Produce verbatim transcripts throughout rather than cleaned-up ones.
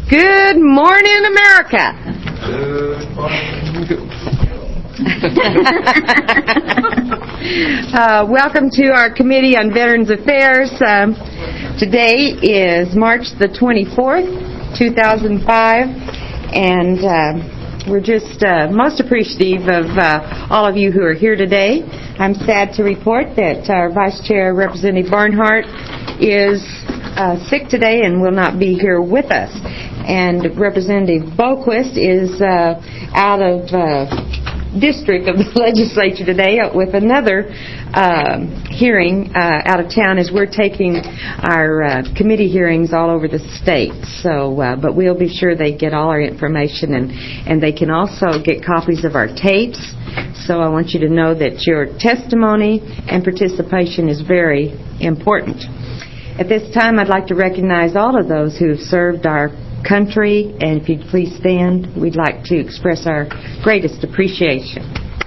Good morning, America. Good morning. uh, welcome to our Committee on Veterans Affairs. Um, today is March the twenty-fourth, two thousand five, and uh, we're just uh, most appreciative of uh, all of you who are here today. I'm sad to report that our Vice Chair, Representative Barnhart, is uh, sick today and will not be here with us. And Representative Boquist is uh, out of uh, district of the legislature today with another uh, hearing uh, out of town as we're taking our uh, committee hearings all over the state. So, uh, but we'll be sure they get all our information, and, and they can also get copies of our tapes. So I want you to know that your testimony and participation is very important. At this time, I'd like to recognize all of those who have served our country, and if you'd please stand, we'd like to express our greatest appreciation.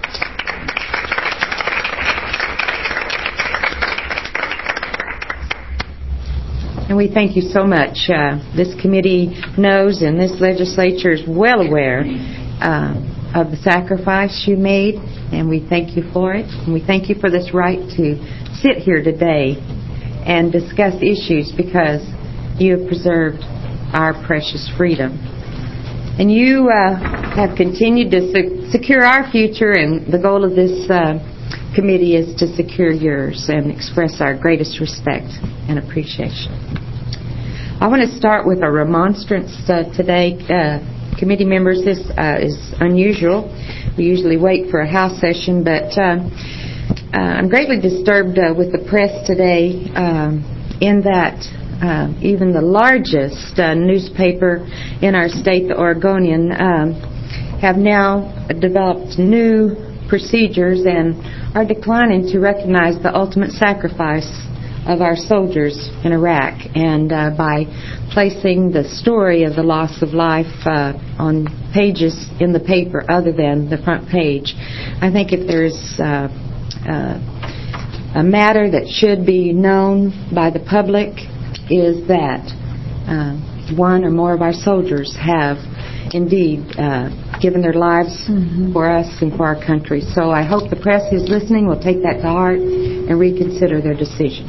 And we thank you so much. Uh, this committee knows, and this legislature is well aware uh, of the sacrifice you made, and we thank you for it. And we thank you for this right to sit here today and discuss issues because you have preserved our precious freedom. And you uh, have continued to se- secure our future, and the goal of this uh, committee is to secure yours and express our greatest respect and appreciation. I want to start with a remonstrance uh, today. Uh, committee members, this uh, is unusual. We usually wait for a House session, but uh, uh, I'm greatly disturbed uh, with the press today um, in that Uh, even the largest uh, newspaper in our state, the Oregonian, um, have now developed new procedures and are declining to recognize the ultimate sacrifice of our soldiers in Iraq, and uh, by placing the story of the loss of life uh, on pages in the paper other than the front page. I think if there's uh, uh, a matter that should be known by the public, is that uh, one or more of our soldiers have indeed uh, given their lives mm-hmm. for us and for our country. So I hope the press who's listening will take that to heart and reconsider their decision.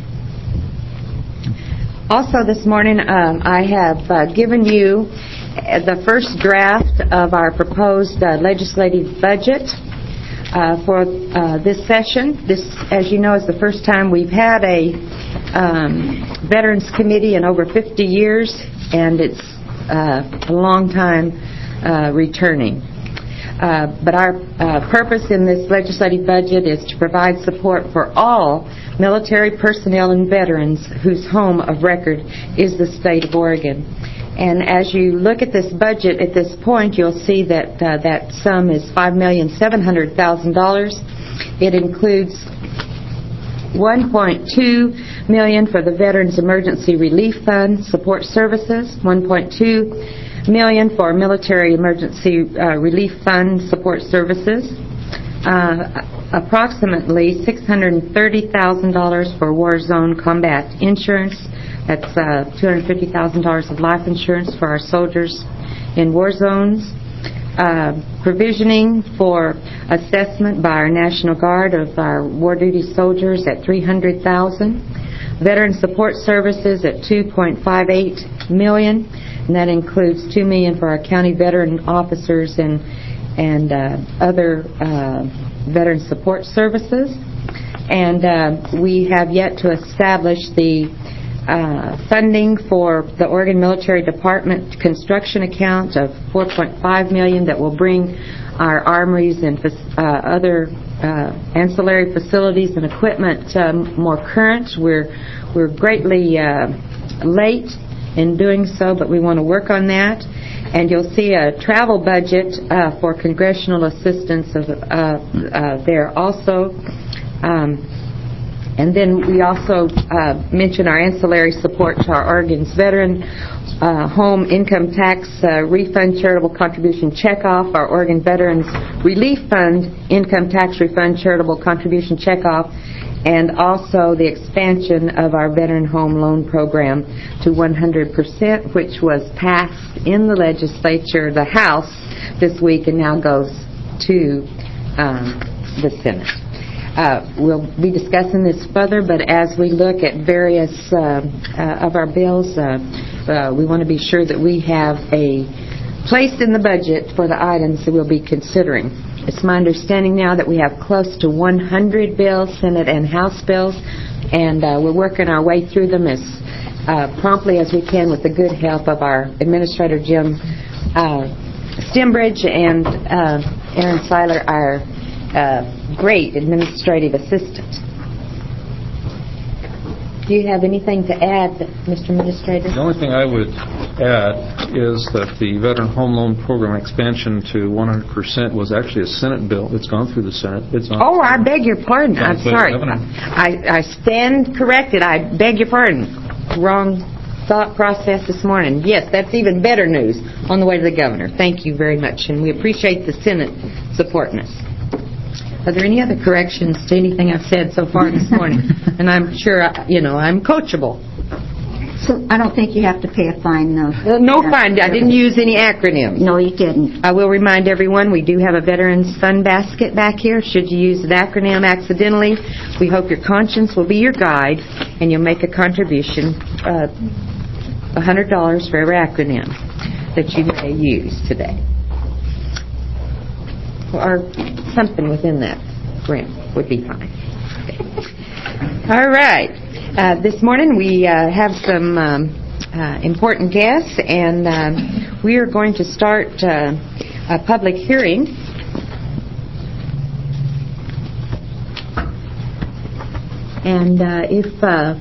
Also this morning um, I have uh, given you the first draft of our proposed uh, legislative budget uh, for uh, this session. This, as you know, is the first time we've had a Um, Veterans Committee in over fifty years, and it's uh, a long time uh, returning. Uh, but our uh, purpose in this legislative budget is to provide support for all military personnel and veterans whose home of record is the state of Oregon. And as you look at this budget at this point, you'll see that uh, that sum is five million seven hundred thousand dollars. It includes one point two million dollars for the Veterans Emergency Relief Fund Support Services, one point two million dollars for Military Emergency uh, Relief Fund Support Services, uh, approximately six hundred thirty thousand dollars for War Zone Combat Insurance. That's uh, two hundred fifty thousand dollars of life insurance for our soldiers in war zones. Uh, provisioning for assessment by our National Guard of our war duty soldiers at three hundred thousand dollars. Veteran Support Services at two point five eight million dollars, and that includes two million dollars for our county veteran officers and and uh, other uh, veteran support services. And uh, we have yet to establish the Uh, funding for the Oregon Military Department construction account of four point five million dollars that will bring our armories and uh, other uh, ancillary facilities and equipment um, more current. We're we're greatly uh, late in doing so, but we want to work on that. And you'll see a travel budget uh, for congressional assistance of, uh, uh, there also. Um, And then we also uh, mention our ancillary support to our Oregon's Veteran uh, Home Income Tax uh, Refund Charitable Contribution Checkoff, our Oregon Veterans Relief Fund Income Tax Refund Charitable Contribution Checkoff, and also the expansion of our Veteran Home Loan Program to one hundred percent, which was passed in the legislature, the House, this week, and now goes to um, the Senate. Uh, we'll be discussing this further, but as we look at various uh, uh, of our bills, uh, uh, we want to be sure that we have a place in the budget for the items that we'll be considering. It's my understanding now that we have close to one hundred bills, Senate and House bills, and uh, we're working our way through them as uh, promptly as we can with the good help of our Administrator Jim uh, Stembridge and uh, Aaron Seiler, our uh, great administrative assistant. Do you have anything to add, Mister Administrator? The only thing I would add is that the Veteran Home Loan Program expansion to one hundred percent was actually a Senate bill. It's gone through the Senate. It's on oh, I beg your pardon. I'm sorry. I, I stand corrected. I beg your pardon. Wrong thought process this morning. Yes, that's even better news on the way to the governor. Thank you very much, and we appreciate the Senate supporting us. Are there any other corrections to anything I've said so far this morning? And I'm sure, I, you know, I'm coachable. So I don't think you have to pay a fine, though. Uh, no fine. I didn't use any acronyms. No, you didn't. I will remind everyone we do have a Veterans Fund Basket back here. Should you use an acronym accidentally, we hope your conscience will be your guide and you'll make a contribution, uh, one hundred dollars for every acronym that you may use today. Or something within that rim would be fine. Okay. All right. Uh, this morning we uh, have some um, uh, important guests, and um, we are going to start uh, a public hearing. And uh, if uh,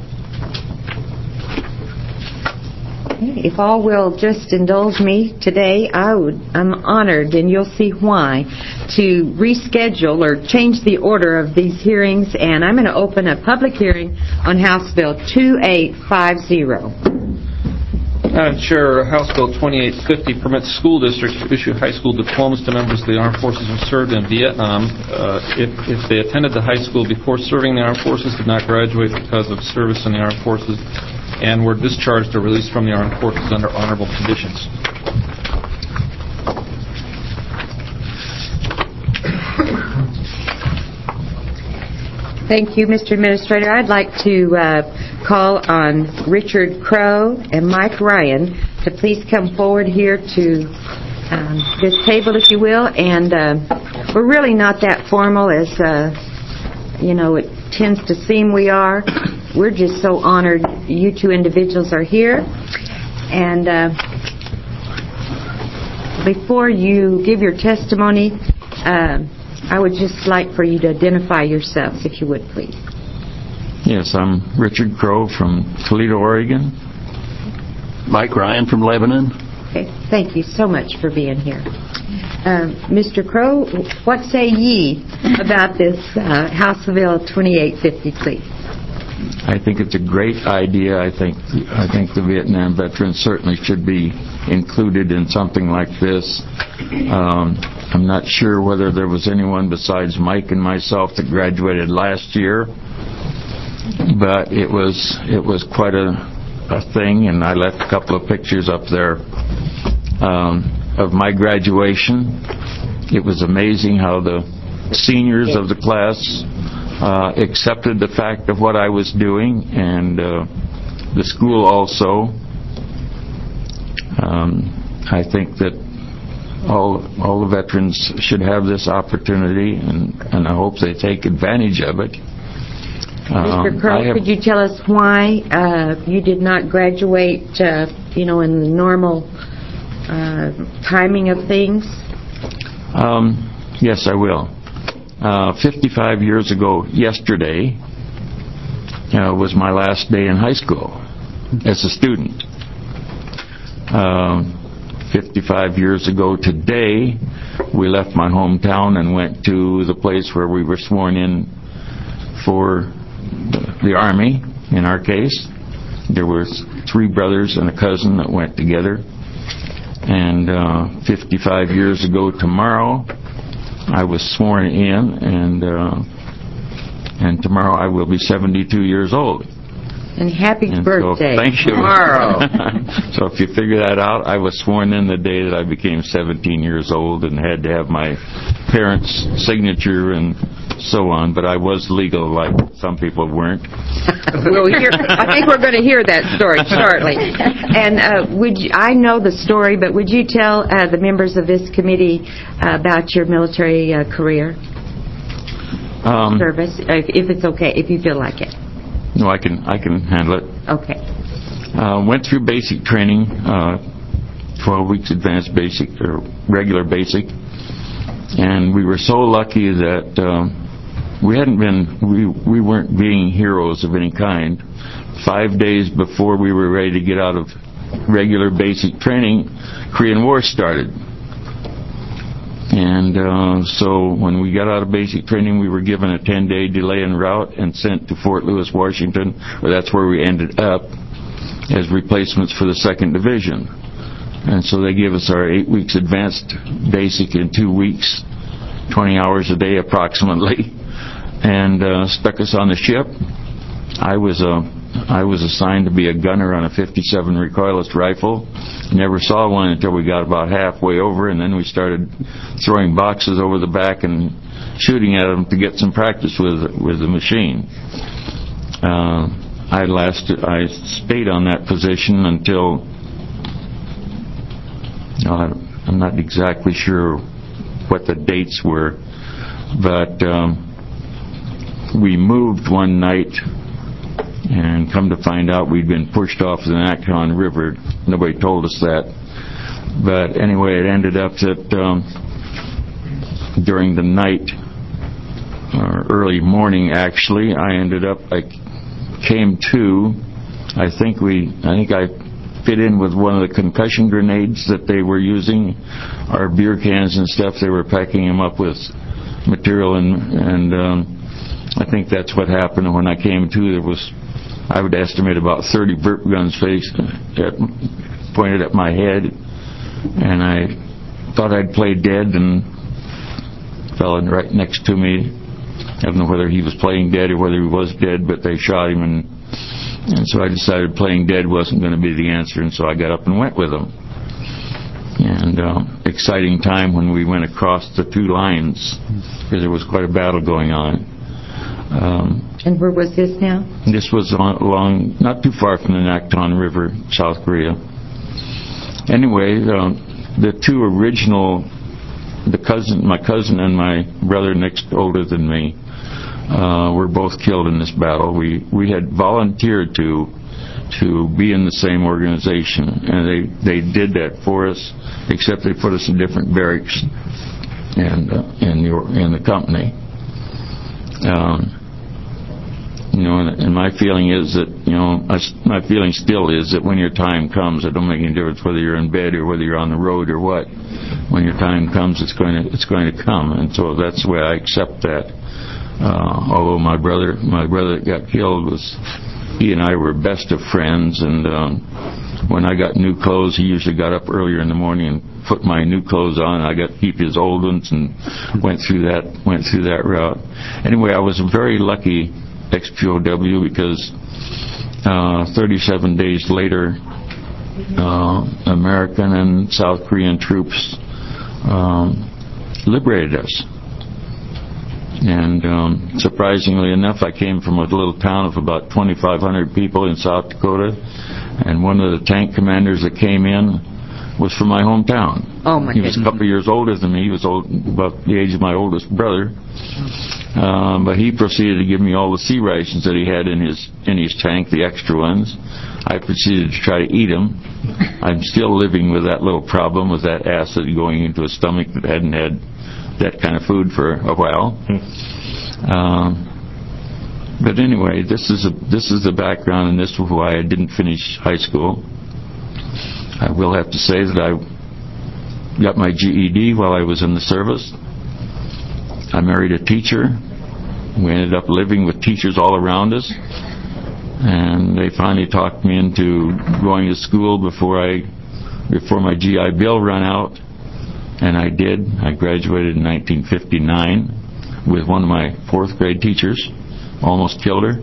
If all will just indulge me today, I would, I'm honored, and you'll see why, to reschedule or change the order of these hearings, and I'm going to open a public hearing on House Bill twenty-eight fifty. Madam Chair, House Bill twenty-eight fifty permits school districts to issue high school diplomas to members of the armed forces who served in Vietnam uh, if, if they attended the high school before serving the armed forces, did not graduate because of service in the armed forces, and were discharged or released from the armed forces under honorable conditions. Thank you, Mister Administrator. I'd like to uh, call on Richard Crow and Mike Ryan to please come forward here to um, this table, if you will. And uh, we're really not that formal as, uh, you know, it tends to seem we are. We're just so honored you two individuals are here. And uh, before you give your testimony, uh, I would just like for you to identify yourselves, if you would, please. Yes, I'm Richard Crow from Toledo, Oregon. Mike Ryan from Lebanon. Okay, thank you so much for being here. Um, Mister Crow, what say ye about this uh, House Bill twenty-eight fifty, please? I think it's a great idea. I think I think the Vietnam veterans certainly should be included in something like this. Um, I'm not sure whether there was anyone besides Mike and myself that graduated last year, but it was it was quite a, a thing, and I left a couple of pictures up there um, of my graduation. It was amazing how the seniors of the class uh, accepted the fact of what I was doing, and uh, the school also. Um, I think that all all the veterans should have this opportunity, and, and I hope they take advantage of it. Um, Mister Crow, could you tell us why uh, you did not graduate, uh, you know, in the normal uh, timing of things? Um, yes, I will. Uh, fifty-five years ago yesterday uh, was my last day in high school as a student. Um, fifty-five years ago today, we left my hometown and went to the place where we were sworn in for the Army, in our case. There were three brothers and a cousin that went together. And uh, fifty-five years ago tomorrow, I was sworn in, and uh, and tomorrow I will be seventy-two years old. And happy And so, birthday. thank you. Tomorrow. So if you figure that out, I was sworn in the day that I became seventeen years old and had to have my parents' signature and so on, but I was legal like some people weren't. We'll hear, I think we're going to hear that story shortly. And uh, would you, I know the story, but would you tell uh, the members of this committee uh, about your military uh, career, Um, service, if, if it's okay, if you feel like it? no, I can I can handle it. Okay. Uh, went through basic training, uh, twelve weeks advanced basic, or regular basic, and we were so lucky that uh, we hadn't been, we, we weren't being heroes of any kind. Five days before we were ready to get out of regular basic training, Korean War started. And uh, so when we got out of basic training, we were given a ten-day delay en route and sent to Fort Lewis, Washington, where that's where we ended up, as replacements for the second Division. And so they gave us our eight weeks advanced basic in two weeks, twenty hours a day approximately, and uh, stuck us on the ship. I was a I was assigned to be a gunner on a fifty-seven recoilless rifle. Never saw one until we got about halfway over, and then we started throwing boxes over the back and shooting at them to get some practice with with the machine. Uh, I lasted. I stayed on that position until uh, I'm not exactly sure what the dates were, but um, we moved one night. And come to find out, we'd been pushed off the Nakon River. Nobody told us that. But anyway, it ended up that um, during the night, or early morning actually, I ended up, I came to, I think we, I think I fit in with one of the concussion grenades that they were using, our beer cans and stuff. They were packing them up with material, and, and um, I think that's what happened. When I came to, there was, I would estimate about thirty burp guns faced at, pointed at my head, and I thought I'd play dead, and the fellow right next to me, I don't know whether he was playing dead or whether he was dead, but they shot him, and, and so I decided playing dead wasn't going to be the answer, and so I got up and went with them. And um, exciting time when we went across the two lines, because there was quite a battle going on. Um, and where was this now? This was on, along, not too far from the Nakton River, South Korea. Anyway, um, the two original, the cousin, my cousin and my brother next older than me, uh, were both killed in this battle. We we had volunteered to to be in the same organization, and they they did that for us, except they put us in different barracks and uh, in the in the company. Um, you know, and, and my feeling is that, you know, I, my feeling still is that when your time comes, it don't make any difference whether you're in bed or whether you're on the road or what. When your time comes, it's going to it's going to come, and so that's the way I accept that. Uh, although my brother, my brother that got killed was, he and I were best of friends, and um, when I got new clothes, he usually got up earlier in the morning and put my new clothes on. I got to keep his old ones, and went through that went through that route. Anyway, I was a very lucky ex-P O W because uh, thirty-seven days later, uh, American and South Korean troops um, liberated us. And um, surprisingly enough, I came from a little town of about twenty-five hundred people in South Dakota, and one of the tank commanders that came in was from my hometown. Oh, my He was goodness. a couple of years older than me. He was old, about the age of my oldest brother. Um, but he proceeded to give me all the sea rations that he had in his in his tank, the extra ones. I proceeded to try to eat them. I'm still living with that little problem with that acid going into a stomach that hadn't had that kind of food for a while. Um, but anyway, this is a, this is the background, and this is why I didn't finish high school. I will have to say that I got my G E D while I was in the service. I married a teacher. We ended up living with teachers all around us, and they finally talked me into going to school before I before my G I Bill ran out. And I did. I graduated in nineteen fifty-nine with one of my fourth grade teachers, almost killed her.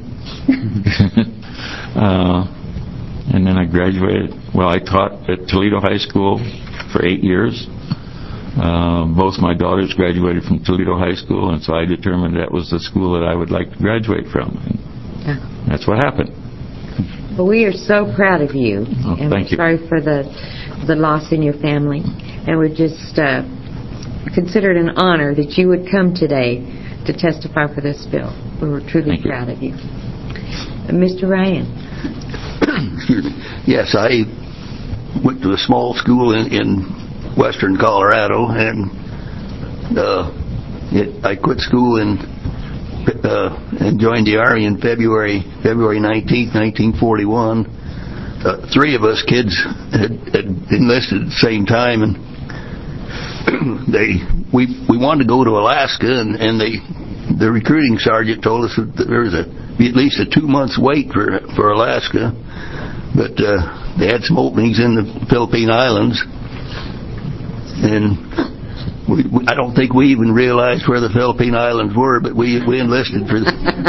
uh, and then I graduated. Well, I taught at Toledo High School for eight years. Uh, both my daughters graduated from Toledo High School, and so I determined that was the school that I would like to graduate from. And Yeah. that's what happened. Well, we are so proud of you. Oh, and thank we're you. sorry for the the loss in your family. And we just uh, consider it an honor that you would come today to testify for this bill. We were truly Thank you. proud of you. Uh, Mister Ryan. Excuse me. Yes, I went to a small school in, in western Colorado, and uh, it, I quit school in, uh, and joined the Army in February February nineteenth, nineteen forty-one. Uh, three of us kids had, had enlisted at the same time, and they we we wanted to go to Alaska, and, and they the recruiting sergeant told us that there was a be at least a two months wait for for Alaska, but uh, they had some openings in the Philippine Islands, and we, we, I don't think we even realized where the Philippine Islands were, but we we enlisted for. The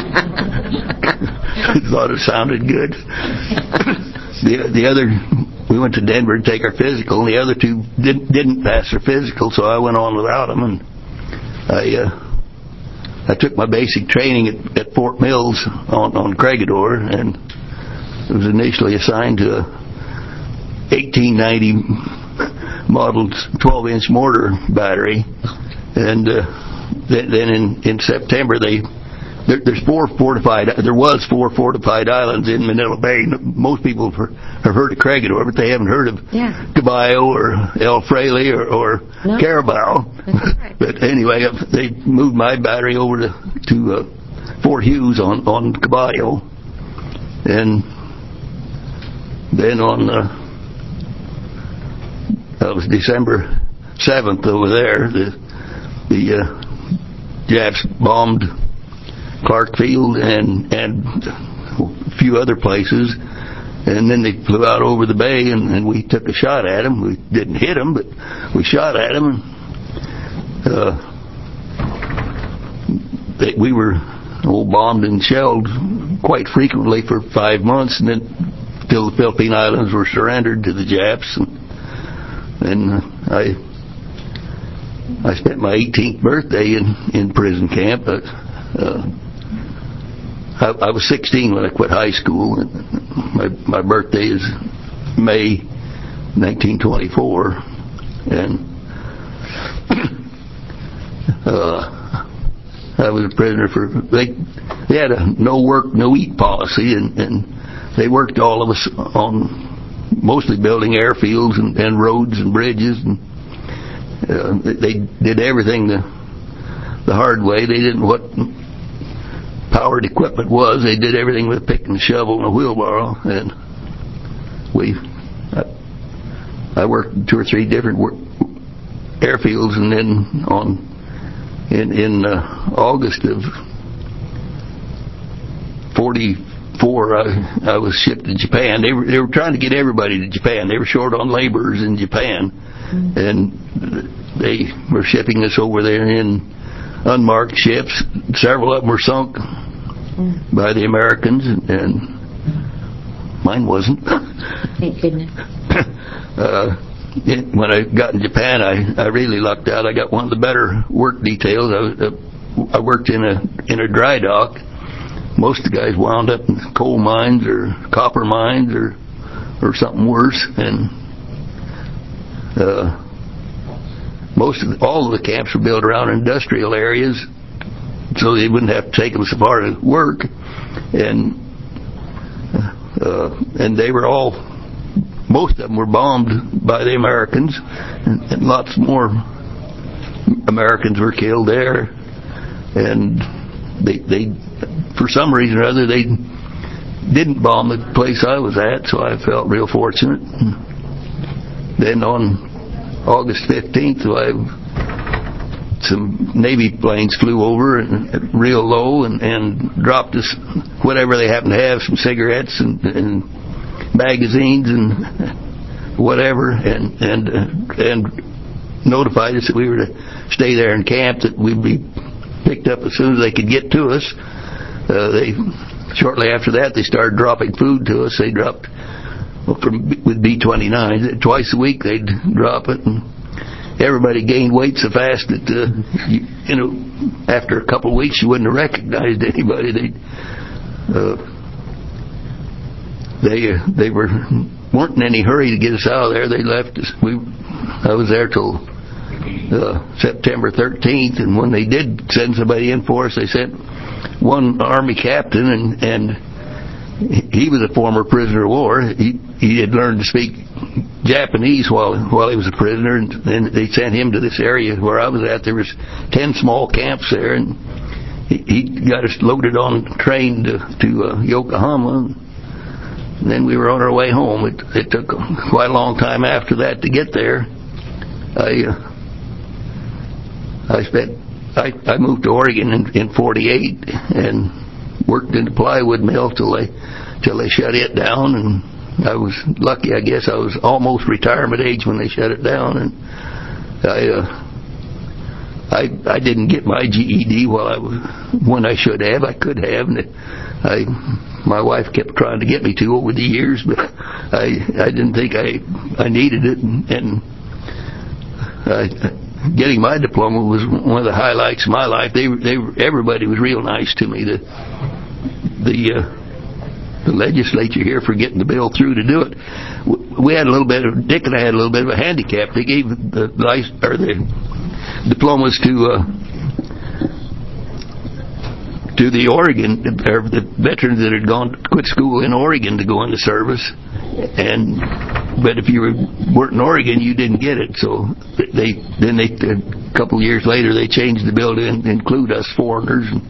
thought it sounded good. the the other. We went to Denver to take our physical, and the other two didn't, didn't pass their physical, so I went on without them. And I uh, I took my basic training at, at Fort Mills on, on Craigador, and was initially assigned to a eighteen ninety model twelve inch mortar battery. And uh, then, then in, in September, they there, there's four fortified. There was four fortified islands in Manila Bay. Most people have heard of Craigador, but they haven't heard of Yeah. Caballo or El Fraile or, or No. Carabao. That's right. But anyway, they moved my battery over to, to uh, Fort Hughes on, on Caballo. And then on, uh, that was December seventh over there, the, the uh, Japs bombed Clark Field and, and a few other places. And then they flew out over the bay, and, and we took a shot at them. We didn't hit them, but we shot at them. And, uh, they, we were oh, bombed and shelled quite frequently for five months, and then till the Philippine Islands were surrendered to the Japs. And, and uh, I I spent my eighteenth birthday in, in prison camp. But, uh, I, I was sixteen when I quit high school. And my my birthday is May nineteen twenty-four, and uh, I was a prisoner for. They they had a no work no eat policy, and, and they worked all of us on mostly building airfields and, and roads and bridges, and uh, they did everything the the hard way. They didn't what powered equipment was. They did everything with a pick and a shovel and a wheelbarrow, and we I, I worked two or three different work, airfields, and then on in in uh, August of forty-four I, I was shipped to Japan. They were they were trying to get everybody to Japan. They were short on laborers in Japan, mm-hmm. and they were shipping us over there in unmarked ships. Several of them were sunk mm. by the Americans, and, and mine wasn't. Thank goodness. uh, it, when I got in Japan, I, I really lucked out. I got one of the better work details. I, was, uh, I worked in a in a dry dock. Most of the guys wound up in coal mines or copper mines or or something worse, and uh, most of the, all of the camps were built around industrial areas, so they wouldn't have to take them so far to work, and uh, and they were all, most of them were bombed by the Americans, and, and lots more Americans were killed there, and they they for some reason or other they didn't bomb the place I was at, so I felt real fortunate. Then on August fifteenth, I, some Navy planes flew over and real low and, and dropped us whatever they happened to have, some cigarettes and, and magazines and whatever, and and uh, and notified us that we were to stay there in camp, that we'd be picked up as soon as they could get to us. uh, they shortly after that they started dropping food to us. They dropped well, from with B twenty-nine twice a week. They'd drop it, and everybody gained weight so fast that uh, you, you know after a couple of weeks you wouldn't have recognized anybody. They uh, they uh, they were weren't in any hurry to get us out of there. They left us. We I was there till uh, September thirteenth, and when they did send somebody in for us, they sent one Army captain, and and he was a former prisoner of war. He he had learned to speak Japanese while while he was a prisoner, and then they sent him to this area where I was at. There was ten small camps there, and he, he got us loaded on a train to, to uh, Yokohama. And then we were on our way home. It, it took quite a long time after that to get there. I uh, I spent I, I moved to Oregon in, in forty-eight and worked in the plywood mill till they till they shut it down. And I was lucky, I guess. I was almost retirement age when they shut it down, and I uh, I I didn't get my G E D while I was when I should have. I could have, and I my wife kept trying to get me to over the years, but I I didn't think I I needed it, and, and I, getting my diploma was one of the highlights of my life. They they everybody was real nice to me. The the uh, the legislature here for getting the bill through to do it. We had a little bit of Dick and I had a little bit of a handicap. They gave the license or the diplomas to uh, to the Oregon or the veterans that had gone quit school in Oregon to go into service, and but if you were, weren't in Oregon, you didn't get it. So they then they a couple of years later they changed the bill to include us foreigners. And,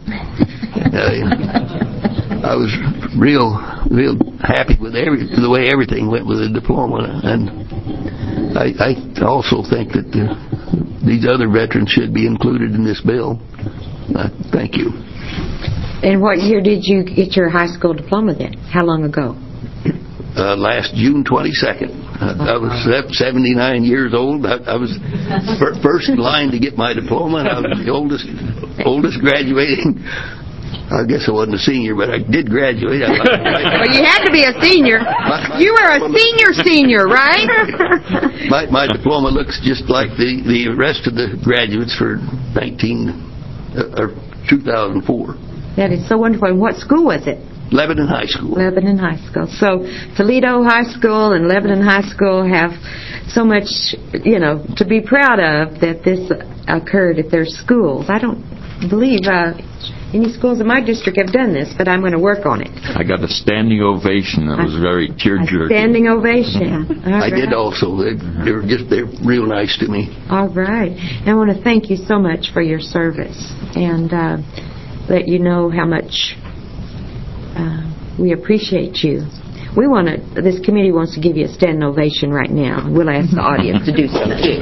uh, I was real real happy with every the way everything went with the diploma, and I, I also think that the, these other veterans should be included in this bill. Uh, thank you. And what year did you get your high school diploma then? How long ago? Uh, last June twenty-second. Uh, I was seventy-nine years old. I, I was f- first in line to get my diploma, and I was the oldest oldest graduating. I guess I wasn't a senior, but I did graduate. I like well, you had to be a senior. You were a senior senior, right? my my diploma looks just like the, the rest of the graduates for nineteen uh, or two thousand four. That is so wonderful. And what school was it? Lebanon High School. Lebanon High School. So Toledo High School and Lebanon High School have so much, you know, to be proud of that this occurred at their schools. I don't believe uh, any schools in my district have done this, but I'm going to work on it. I got a standing ovation. That was very tear-jerking. Standing ovation. Yeah. I right. did also. They, they were just they're real nice to me. All right. And I want to thank you so much for your service and uh, let you know how much uh, we appreciate you. We want to. This committee wants to give you a standing ovation right now. We'll ask the audience to do so too.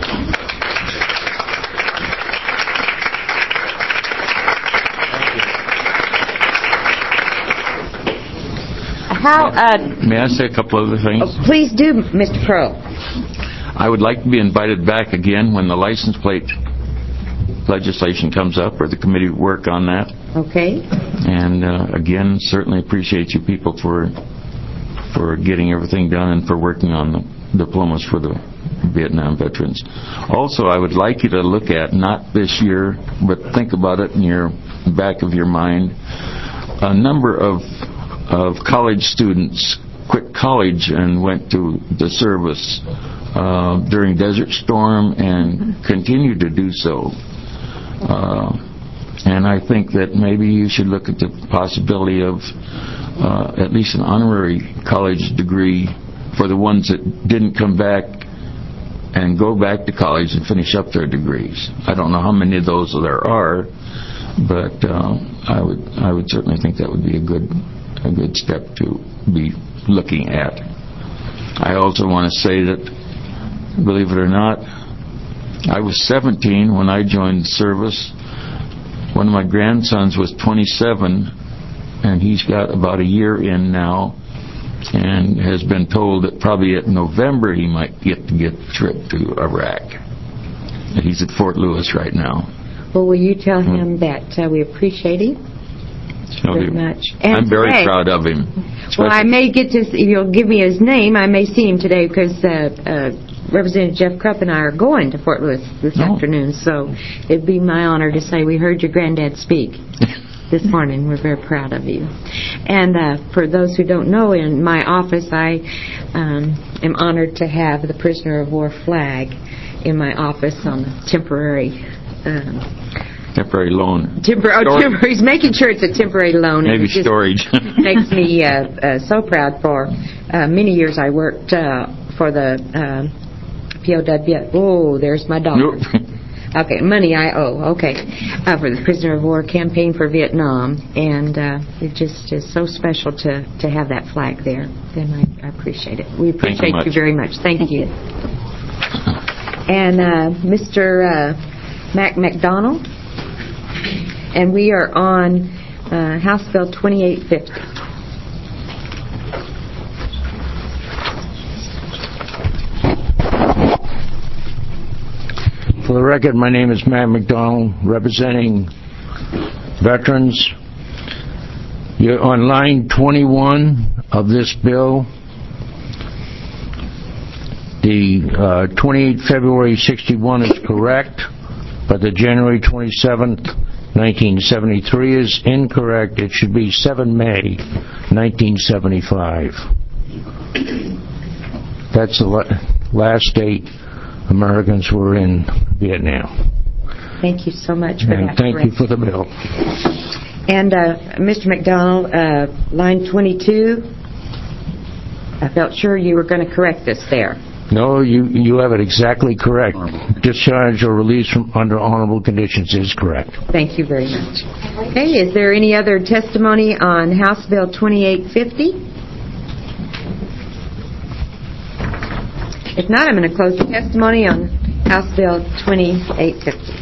How, uh, May I say a couple other things? Oh, please do, Mister Crow. I would like to be invited back again when the license plate legislation comes up, or the committee work on that. Okay. And uh, again, certainly appreciate you people for for getting everything done and for working on the diplomas for the Vietnam veterans. Also, I would like you to look at, not this year, but think about it in your back of your mind, a number of of college students quit college and went to the service uh, during Desert Storm and continue to do so. Uh, and I think that maybe you should look at the possibility of uh, at least an honorary college degree for the ones that didn't come back and go back to college and finish up their degrees. I don't know how many of those there are, but uh, I would I would certainly think that would be a good a good step to be looking at. I also want to say that, believe it or not, I was seventeen when I joined the service. One of my grandsons was twenty-seven, and he's got about a year in now, and has been told that probably at November he might get to get a trip to Iraq. And he's at Fort Lewis right now. Well, will you tell him that uh, we appreciate him? very much. And I'm very today- proud of him. Well, I may get to, if you'll give me his name, I may see him today because uh, uh, Representative Jeff Krupp and I are going to Fort Lewis this Oh. afternoon, so it'd be my honor to say we heard your granddad speak this morning. We're very proud of you. And uh, for those who don't know, in my office, I um, am honored to have the prisoner of war flag in my office on a temporary um, Temporary loan. Tempor- oh, Storage. tempor- he's making sure it's a temporary loan. and Maybe it just storage. makes me uh, uh, so proud. For uh, many years, I worked uh, for the uh, P O W. Oh, there's my dog. Nope. Okay, money I owe. Okay, uh, for the prisoner of war campaign for Vietnam, and uh, it just is so special to to have that flag there. And I, I appreciate it. We Thank you appreciate much. you very much. Thank you. And uh, Mister Uh, Mac McDonald. And we are on uh, House Bill twenty-eight fifty. For the record, my name is Matt McDonald, representing veterans. You're on line twenty-one of this bill. The uh, twenty-eight February sixty-one is correct, but the January twenty-seventh, nineteen seventy-three is incorrect. It should be seven May nineteen seventy-five. That's the la- last date Americans were in Vietnam. Thank you so much for And that. thank you correction. for the bill. And uh, Mister McDonald, uh, line twenty-two, I felt sure you were going to correct this there. No, you you have it exactly correct. Discharge or release from under honorable conditions is correct. Thank you very much. Okay, is there any other testimony on House Bill twenty-eight fifty? If not, I'm going to close the testimony on House Bill twenty-eight fifty.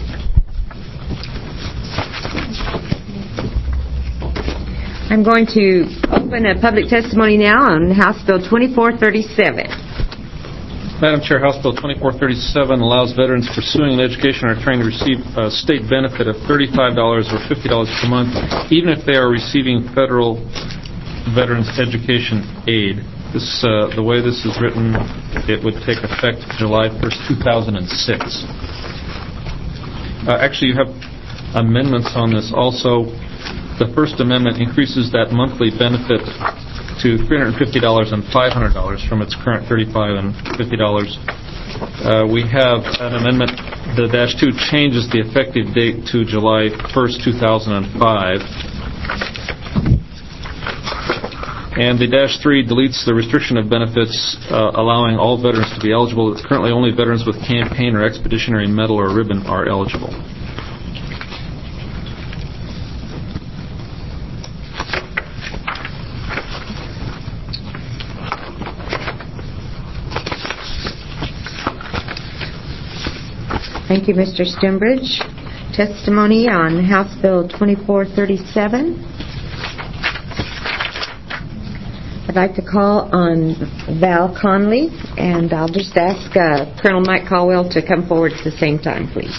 I'm going to open a public testimony now on House Bill twenty-four thirty-seven. Madam Chair, House Bill twenty-four thirty-seven allows veterans pursuing an education or training to receive a state benefit of thirty-five dollars or fifty dollars per month, even if they are receiving federal Veterans Education Aid. This, uh, the way this is written, it would take effect July first, two thousand six. Uh, actually, you have amendments on this also. The First Amendment increases that monthly benefit to three hundred fifty dollars and five hundred dollars from its current thirty-five dollars and fifty dollars. Uh, we have an amendment, the dash two changes the effective date to July first, two thousand five. And the dash three deletes the restriction of benefits, uh, allowing all veterans to be eligible. Currently, only veterans with campaign or expeditionary medal or ribbon are eligible. Thank you, Mister Stembridge. Testimony on House Bill twenty-four thirty-seven. I'd like to call on Val Conley, and I'll just ask uh, Colonel Mike Caldwell to come forward at the same time, please.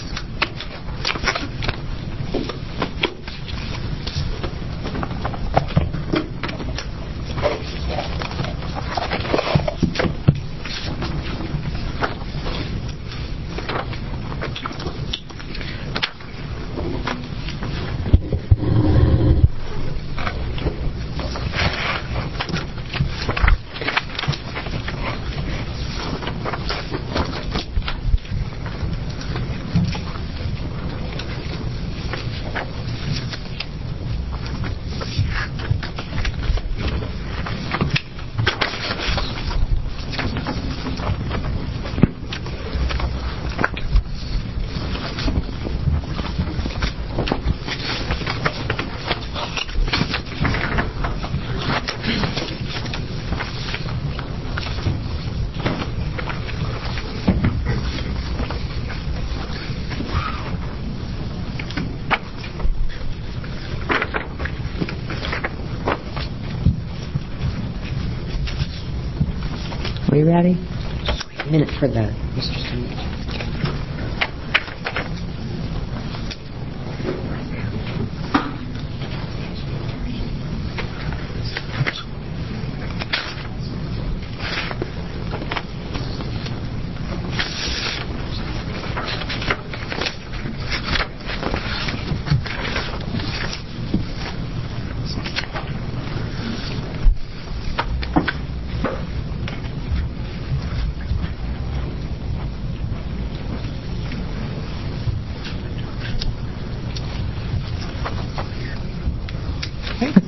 Are you ready? Just wait a minute for the Mister Stembridge.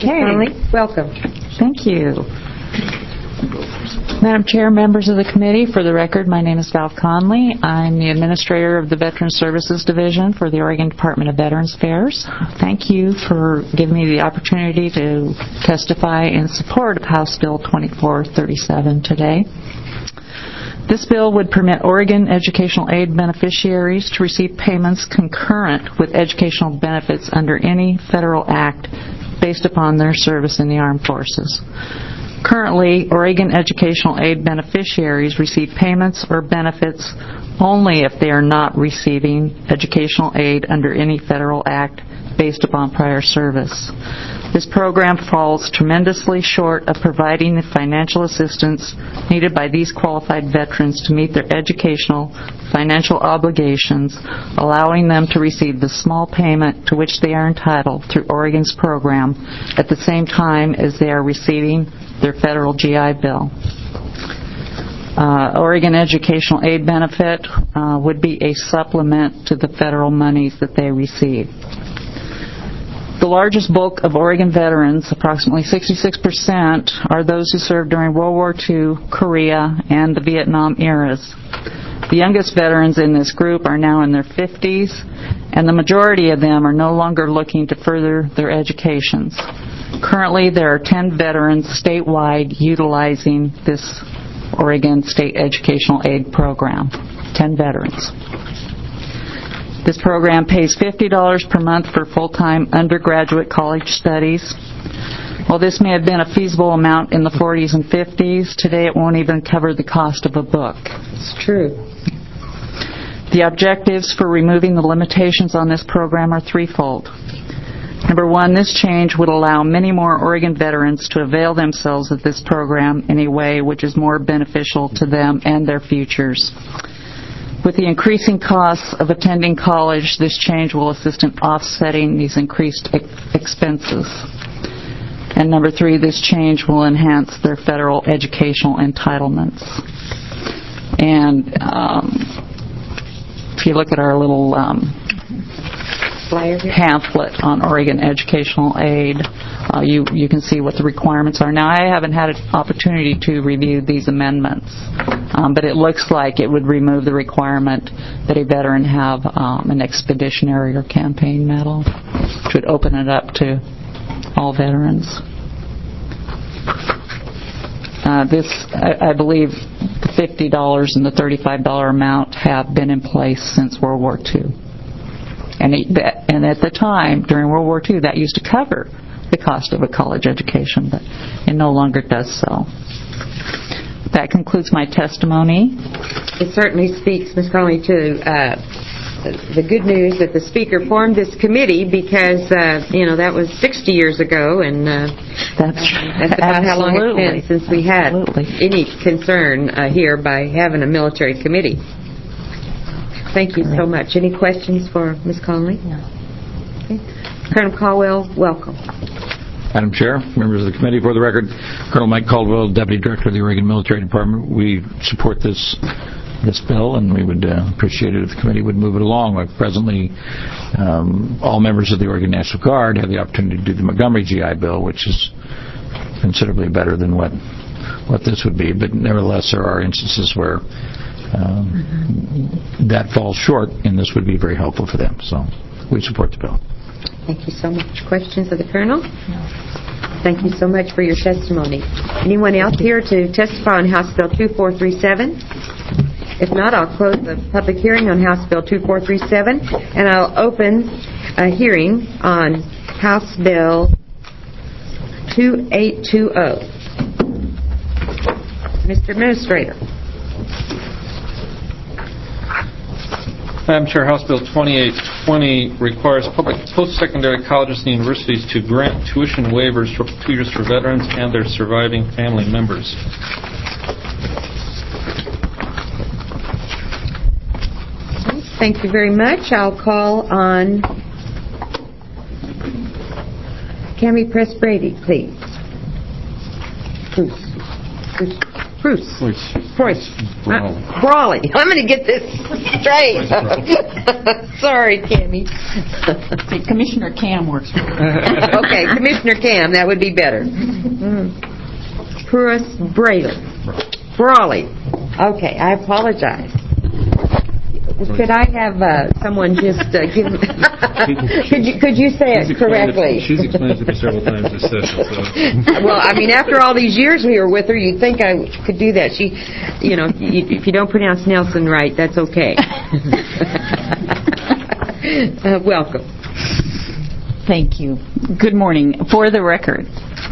Okay. Conley, welcome. Thank you. Madam Chair, members of the committee, for the record, my name is Val Conley. I'm the administrator of the Veterans Services Division for the Oregon Department of Veterans Affairs. Thank you for giving me the opportunity to testify in support of House Bill twenty-four thirty-seven today. This bill would permit Oregon educational aid beneficiaries to receive payments concurrent with educational benefits under any federal act based upon their service in the armed forces. Currently, Oregon educational aid beneficiaries receive payments or benefits only if they are not receiving educational aid under any federal act based upon prior service. This program falls tremendously short of providing the financial assistance needed by these qualified veterans to meet their educational financial obligations, allowing them to receive the small payment to which they are entitled through Oregon's program at the same time as they are receiving their federal G I Bill. Uh, Oregon educational aid benefit uh, would be a supplement to the federal monies that they receive. The largest bulk of Oregon veterans, approximately sixty-six percent, are those who served during World War Two, Korea, and the Vietnam eras. The youngest veterans in this group are now in their fifties, and the majority of them are no longer looking to further their educations. Currently, there are ten veterans statewide utilizing this Oregon State Educational Aid Program. ten veterans. This program pays fifty dollars per month for full-time undergraduate college studies. While this may have been a feasible amount in the forties and fifties, today it won't even cover the cost of a book. It's true. The objectives for removing the limitations on this program are threefold. Number one, this change would allow many more Oregon veterans to avail themselves of this program in a way which is more beneficial to them and their futures. With the increasing costs of attending college, this change will assist in offsetting these increased ex- expenses. And number three, this change will enhance their federal educational entitlements. And um, if you look at our little um, pamphlet on Oregon educational aid, uh, you, you can see what the requirements are. Now, I haven't had an opportunity to review these amendments, um, but it looks like it would remove the requirement that a veteran have um, an expeditionary or campaign medal, which would open it up to all veterans. Uh, this, I, I believe, the fifty dollars and the thirty-five dollars amount have been in place since World War Two. And, it, and at the time, during World War Two, that used to cover the cost of a college education, but it no longer does so. That concludes my testimony. It certainly speaks, Miz Conley, to uh, the good news that the Speaker formed this committee because, uh, you know, that was sixty years ago, and uh, that's, that's about absolutely. How long it's been since we had absolutely. Any concern uh, here by having a military committee. Thank you so much. Any questions for Miz Conley? No. Okay. Colonel Caldwell, welcome. Madam Chair, members of the committee, for the record, Colonel Mike Caldwell, Deputy Director of the Oregon Military Department. We support this this bill, and we would uh, appreciate it if the committee would move it along. Like presently, um, all members of the Oregon National Guard have the opportunity to do the Montgomery G I Bill, which is considerably better than what what this would be. But nevertheless, there are instances where um, mm-hmm. that falls short, and this would be very helpful for them. So we support the bill. Thank you so much. Questions of the Colonel? No. Thank you so much for your testimony. Anyone else here to testify on House Bill two four three seven? If not, I'll close the public hearing on House Bill two four three seven, and I'll open a hearing on House Bill two eight two zero. Mister Administrator. Madam Chair, House Bill twenty-eight twenty requires public post-secondary colleges and universities to grant tuition waivers for two years for veterans and their surviving family members. Thank you very much. I'll call on Cammie Press Brady, please. Bruce. Bruce. Bruce. Preuss. Preuss. Brawley. Uh, Brawley. I'm going to get this straight. Sorry, Cammy. See, Commissioner Cam works for me. Okay, Commissioner Cam, that would be better. Mm. Preuss Braley. Brawley. Okay, I apologize. Could I have uh, someone just uh, give... could you could you say it correctly? She's explained it to me several times this session. So. Well, I mean, after all these years we were with her, you'd think I could do that. She, you know, if you don't pronounce Nelson right, that's okay. uh, welcome. Thank you. Good morning. For the record,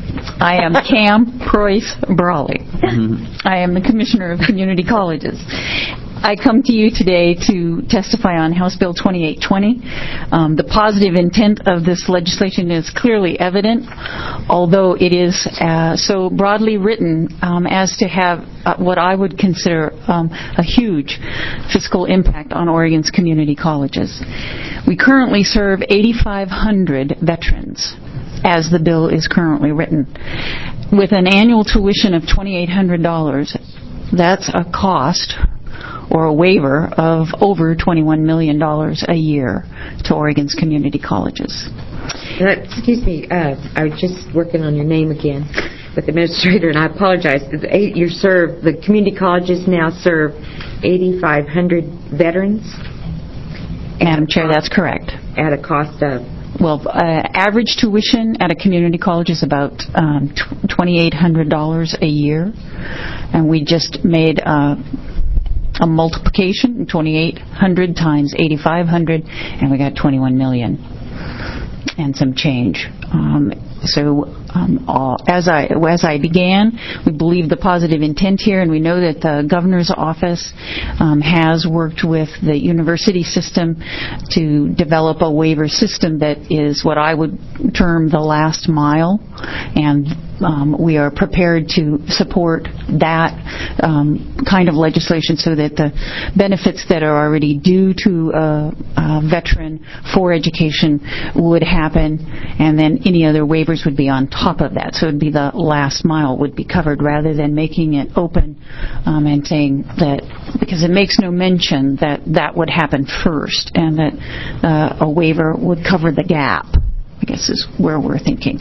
I am Cam Preuss Brawley. I am the Commissioner of Community Colleges. I come to you today to testify on House Bill twenty-eight twenty. Um, the positive intent of this legislation is clearly evident, although it is uh, so broadly written um, as to have uh, what I would consider um, a huge fiscal impact on Oregon's community colleges. We currently serve eighty-five hundred veterans, as the bill is currently written. With an annual tuition of twenty-eight hundred dollars, that's a cost or a waiver of over twenty-one million dollars a year to Oregon's community colleges. Uh, excuse me, uh, I was just working on your name again with the administrator, and I apologize. The eight, you serve, the community colleges now serve eighty-five hundred veterans? Madam Chair, that's correct. At a cost of? Well, uh, average tuition at a community college is about um, twenty-eight hundred dollars a year, and we just made uh, a multiplication, twenty-eight hundred times eighty-five hundred, and we got twenty-one million and some change. Um, so um, all, as I as I began, we believe the positive intent here, and we know that the governor's office um, has worked with the university system to develop a waiver system that is what I would term the last mile, and um, we are prepared to support that um, kind of legislation so that the benefits that are already due to a, a veteran for education would happen, and then any other waivers would be on top of that. So it would be the last mile would be covered rather than making it open um, and saying that, because it makes no mention that that would happen first and that uh, a waiver would cover the gap, I guess is where we're thinking.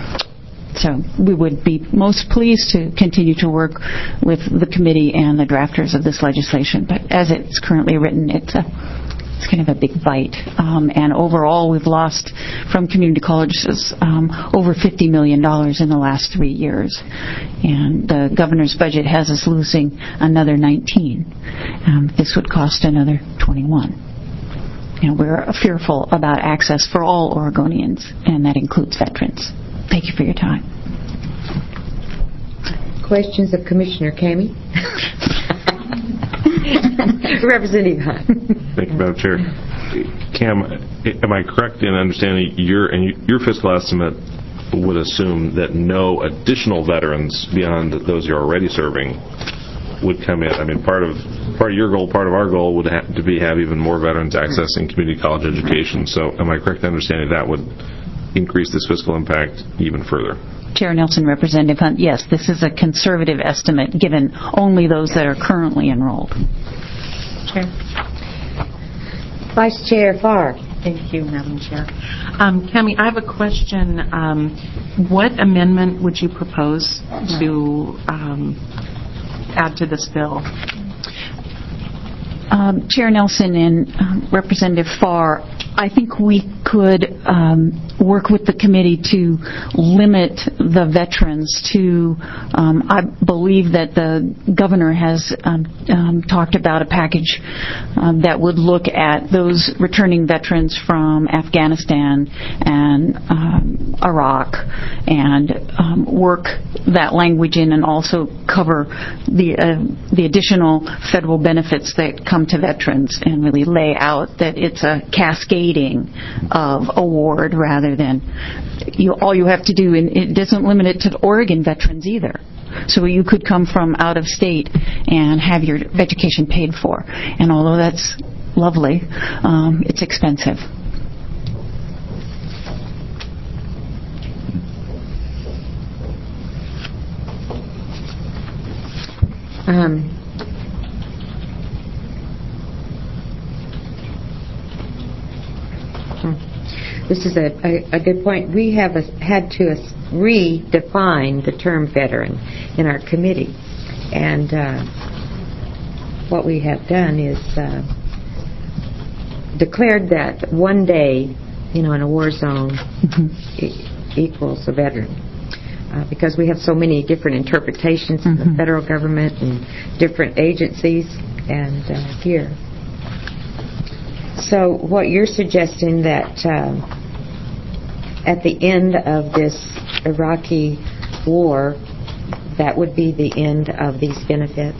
So we would be most pleased to continue to work with the committee and the drafters of this legislation. But as it's currently written, it's a It's kind of a big bite. Um, and overall, we've lost from community colleges um, over fifty million dollars in the last three years. And the governor's budget has us losing another nineteen. Um, this would cost another twenty-one. And we're fearful about access for all Oregonians, and that includes veterans. Thank you for your time. Questions of Commissioner Kamey? Representative Hunt. Thank you, Madam Chair. Cam, am I correct in understanding your and your fiscal estimate would assume that no additional veterans beyond those you're already serving would come in? I mean, part of part of your goal, part of our goal would have to be have even more veterans accessing community college education. So, am I correct in understanding that would increase this fiscal impact even further? Chair Nelson, Representative Hunt, yes, this is a conservative estimate given only those that are currently enrolled. Chair. Vice Chair Farr. Thank you, Madam Chair. Um, Cami, I have a question. Um, what amendment would you propose to um, add to this bill? Um, Chair Nelson and um, Representative Farr, I think we could um, work with the committee to limit the veterans to, um, I believe that the governor has um, um, talked about a package um, that would look at those returning veterans from Afghanistan and um, Iraq and um, work that language in and also cover the, uh, the additional federal benefits that come to veterans and really lay out that it's a cascade of award rather than you, all you have to do, and it doesn't limit it to Oregon veterans either. So you could come from out of state and have your education paid for. And although that's lovely, um, it's expensive. Um, hmm. This is a, a, a good point. We have a, had to uh, redefine the term veteran in our committee. And uh, what we have done is uh, declared that one day, you know, in a war zone mm-hmm. e- equals a veteran. Uh, because we have so many different interpretations mm-hmm. in the federal government and different agencies and uh, here. So what you're suggesting that uh, at the end of this Iraqi war, that would be the end of these benefits?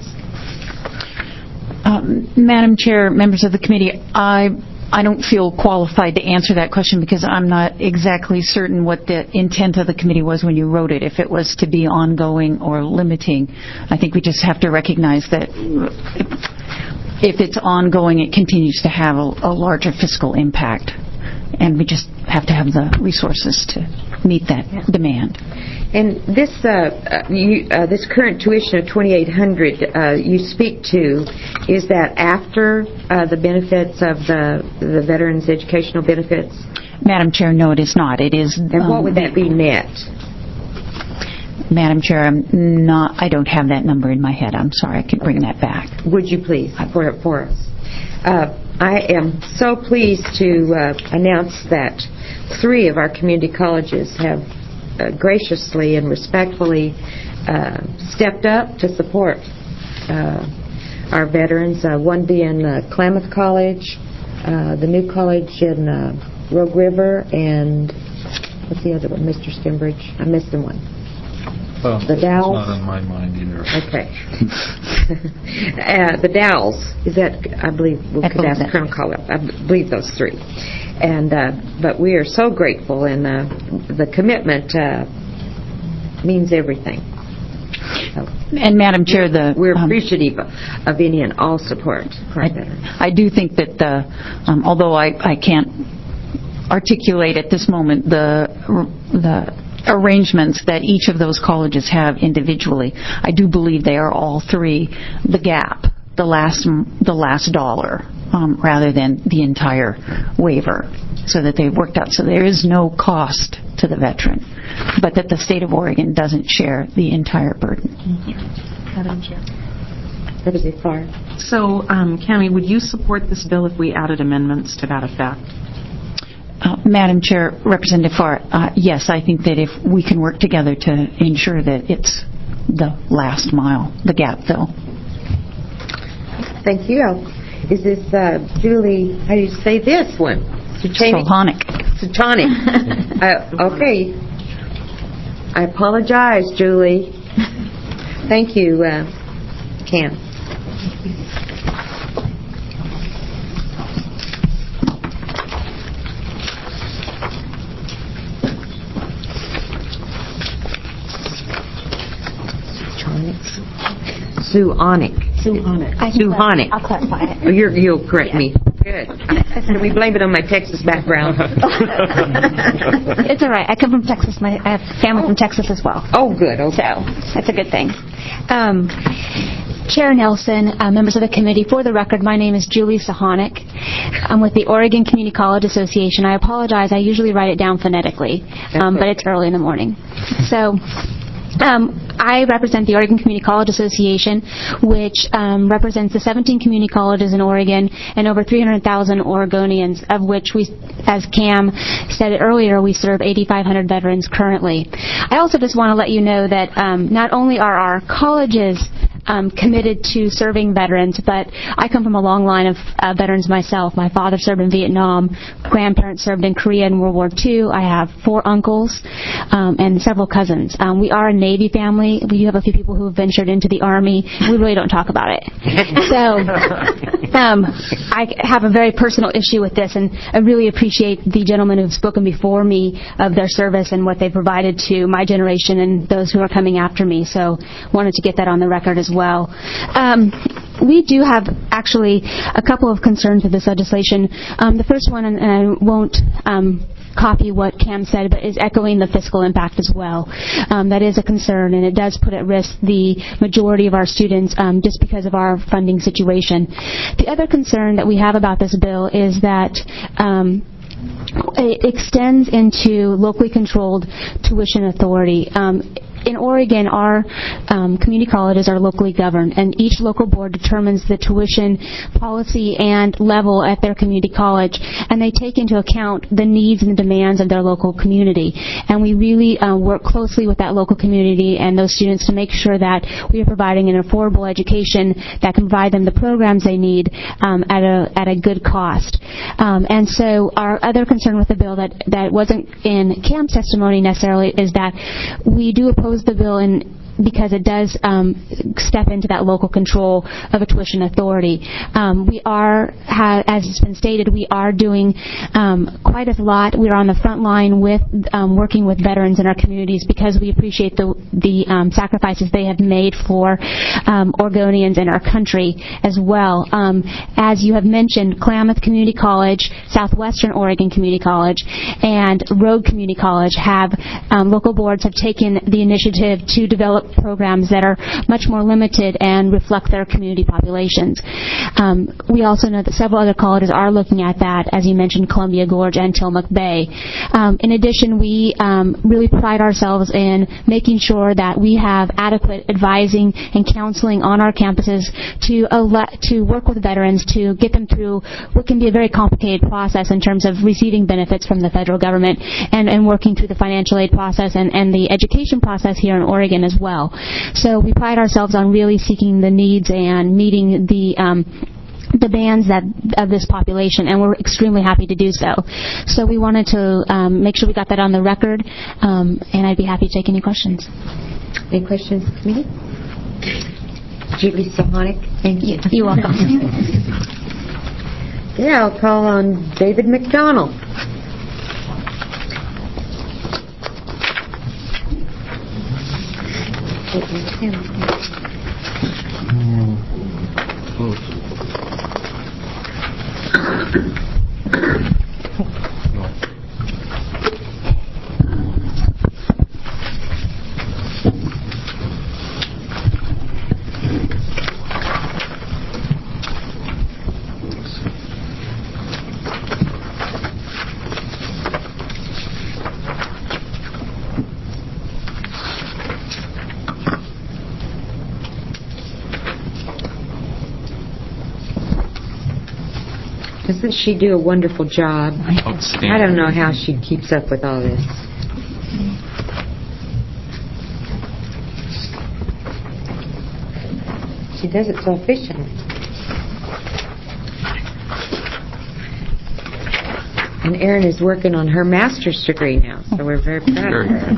Um, Madam Chair, members of the committee, I I don't feel qualified to answer that question because I'm not exactly certain what the intent of the committee was when you wrote it, if it was to be ongoing or limiting. I think we just have to recognize that if it's ongoing, it continues to have a, a larger fiscal impact, and we just have to have the resources to meet that yeah. demand. And this uh, you, uh, this current tuition of twenty-eight hundred dollars uh, you speak to, is that after uh, the benefits of the the veterans' educational benefits? Madam Chair, no, it is not. It is. And um, what would that be net? Madam Chair, I'm not. I don't have that number in my head. I'm sorry. I can bring that back. Would you please for for us? Uh, I am so pleased to uh, announce that three of our community colleges have Uh, graciously and respectfully uh, stepped up to support uh, our veterans, uh, one being uh, Klamath College, uh, the new college in uh, Rogue River, and what's the other one, Mister Stembridge? I missed the one. Well, the Dowells? It's not on my mind either. Okay. uh, the Dowells, is that, I believe, we I could ask that. Colonel Caldwell. I believe those three. And uh, but we are so grateful, and uh, the commitment uh, means everything. So and Madam Chair, the we're um, appreciative of any and all support for our I, veterans. I do think that the, um, although I, I can't articulate at this moment the the arrangements that each of those colleges have individually, I do believe they are all three the gap, the last the last dollar. Um, rather than the entire waiver, so that they've worked out. So there is no cost to the veteran, but that the state of Oregon doesn't share the entire burden. Madam Chair. Representative Farr. So, um, Cami, would you support this bill if we added amendments to that effect? Uh, Madam Chair, Representative Farr, uh, yes, I think that if we can work together to ensure that it's the last mile, the gap fill. Thank you. Is this uh, Julie, how do you say this one? Sultanic. Sultanic. uh, okay. I apologize, Julie. Thank you, uh, Cam. Zoonic. Zoonic. Zoonic. I'll clarify it. Oh, you're, you'll correct Yeah. me. Good. Can we blame it on my Texas background? It's all right. I come from Texas. My, I have family from Texas as well. Oh, good. Okay. So that's a good thing. Um, Chair Nelson, uh, members of the committee, for the record, my name is Julie Sahonic. I'm with the Oregon Community College Association. I apologize. I usually write it down phonetically, um, but it's early in the morning. So Um, I represent the Oregon Community College Association, which um, represents the seventeen community colleges in Oregon and over three hundred thousand Oregonians, of which we, as Cam said earlier, we serve eighty-five hundred veterans currently. I also just want to let you know that um, not only are our colleges Um, committed to serving veterans, but I come from a long line of uh, veterans myself. My father served in Vietnam, grandparents served in Korea in World War Two. I have four uncles um, and several cousins. Um, we are a Navy family. We do have a few people who have ventured into the Army. We really don't talk about it. So um, I have a very personal issue with this, and I really appreciate the gentlemen who have spoken before me of their service and what they provided to my generation and those who are coming after me. So wanted to get that on the record as well. Well, um, we do have actually a couple of concerns with this legislation. Um, the first one, and I won't um, copy what Cam said, but is echoing the fiscal impact as well. Um, that is a concern, and it does put at risk the majority of our students um, just because of our funding situation. The other concern that we have about this bill is that um, it extends into locally controlled tuition authority. Um, In Oregon, our um, community colleges are locally governed, and each local board determines the tuition policy and level at their community college, and they take into account the needs and the demands of their local community. And we really uh, work closely with that local community and those students to make sure that we are providing an affordable education that can provide them the programs they need um, at a at a good cost. Um, and so our other concern with the bill that, that wasn't in Cam's testimony necessarily is that we do oppose the bill in because it does um, step into that local control of a tuition authority. Um, we are, ha, as has been stated, we are doing um, quite a lot. We are on the front line with um, working with veterans in our communities because we appreciate the, the um, sacrifices they have made for um, Oregonians in our country as well. Um, as you have mentioned, Klamath Community College, Southwestern Oregon Community College, and Rogue Community College have, um, local boards have taken the initiative to develop programs that are much more limited and reflect their community populations. Um, we also know that several other colleges are looking at that, as you mentioned, Columbia Gorge and Tillamook Bay. Um, in addition, we um, really pride ourselves in making sure that we have adequate advising and counseling on our campuses to ele- to work with veterans to get them through what can be a very complicated process in terms of receiving benefits from the federal government and, and working through the financial aid process and, and the education process here in Oregon as well. So we pride ourselves on really seeking the needs and meeting the um, demands that of this population, and we're extremely happy to do so. So we wanted to um, make sure we got that on the record, um, and I'd be happy to take any questions. Any questions, committee? Julie Sohonic, thank you. You're welcome. Okay, I'll call on David McDonald. Doesn't she do a wonderful job? Outstanding. I don't know how she keeps up with all this. She does it so efficiently. And Erin is working on her master's degree now, so we're very proud of her.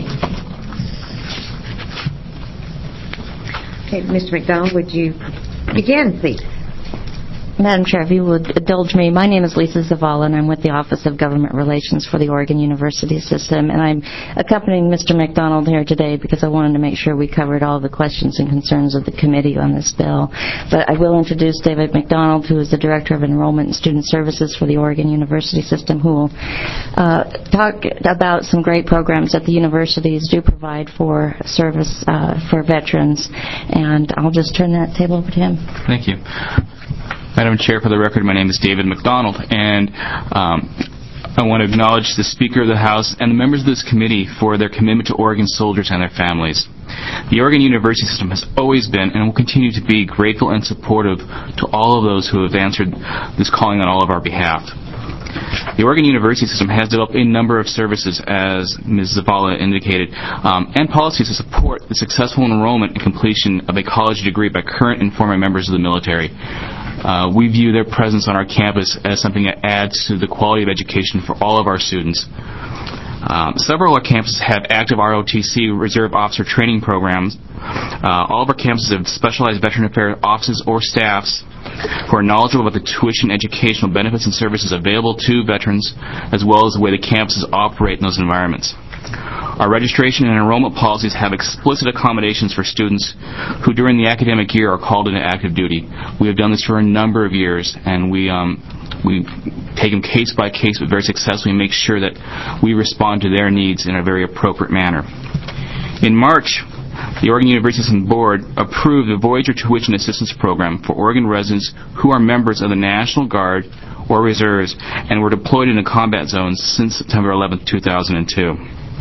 Okay, Mister McDonald, would you begin, please? Madam Chair, if you would indulge me, my name is Lisa Zavala, and I'm with the Office of Government Relations for the Oregon University System, and I'm accompanying Mister McDonald here today because I wanted to make sure we covered all the questions and concerns of the committee on this bill. But I will introduce David McDonald, who is the Director of Enrollment and Student Services for the Oregon University System, who will uh, talk about some great programs that the universities do provide for service uh, for veterans, and I'll just turn that table over to him. Thank you. Madam Chair, for the record, my name is David McDonald, and um, I want to acknowledge the Speaker of the House and the members of this committee for their commitment to Oregon soldiers and their families. The Oregon University System has always been and will continue to be grateful and supportive to all of those who have answered this calling on all of our behalf. The Oregon University System has developed a number of services, as Miz Zavala indicated, um, and policies to support the successful enrollment and completion of a college degree by current and former members of the military. Uh, we view their presence on our campus as something that adds to the quality of education for all of our students. Um, several of our campuses have active R O T C, Reserve Officer Training Programs. Uh, all of our campuses have specialized veteran affairs offices or staffs who are knowledgeable about the tuition, educational benefits, and services available to veterans, as well as the way the campuses operate in those environments. Our registration and enrollment policies have explicit accommodations for students who during the academic year are called into active duty. We have done this for a number of years, and we um, we take them case by case, but very successfully, and make sure that we respond to their needs in a very appropriate manner. In March, the Oregon University System Board approved the Voyager Tuition Assistance Program for Oregon residents who are members of the National Guard or Reserves and were deployed in a combat zone since September eleventh, two thousand two.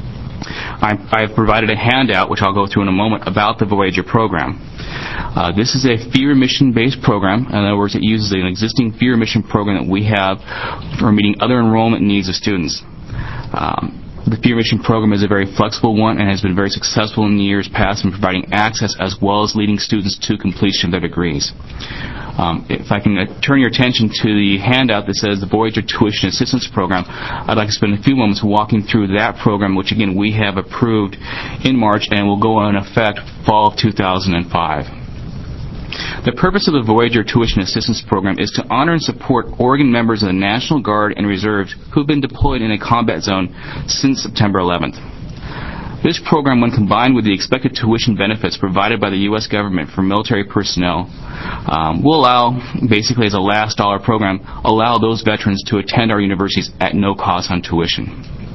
I have provided a handout, which I'll go through in a moment, about the Voyager program. Uh, this is a fee remission-based program. In other words, it uses an existing fee remission program that we have for meeting other enrollment needs of students. Um, The fee remission program is a very flexible one and has been very successful in the years past in providing access as well as leading students to completion of their degrees. Um, if I can uh, turn your attention to the handout that says the Voyager Tuition Assistance Program, I'd like to spend a few moments walking through that program, which again we have approved in March and will go in effect fall of two thousand five. The purpose of the Voyager Tuition Assistance Program is to honor and support Oregon members of the National Guard and Reserves who have been deployed in a combat zone since September eleventh. This program, when combined with the expected tuition benefits provided by the U S government for military personnel, um, will allow, basically as a last dollar program, allow those veterans to attend our universities at no cost on tuition.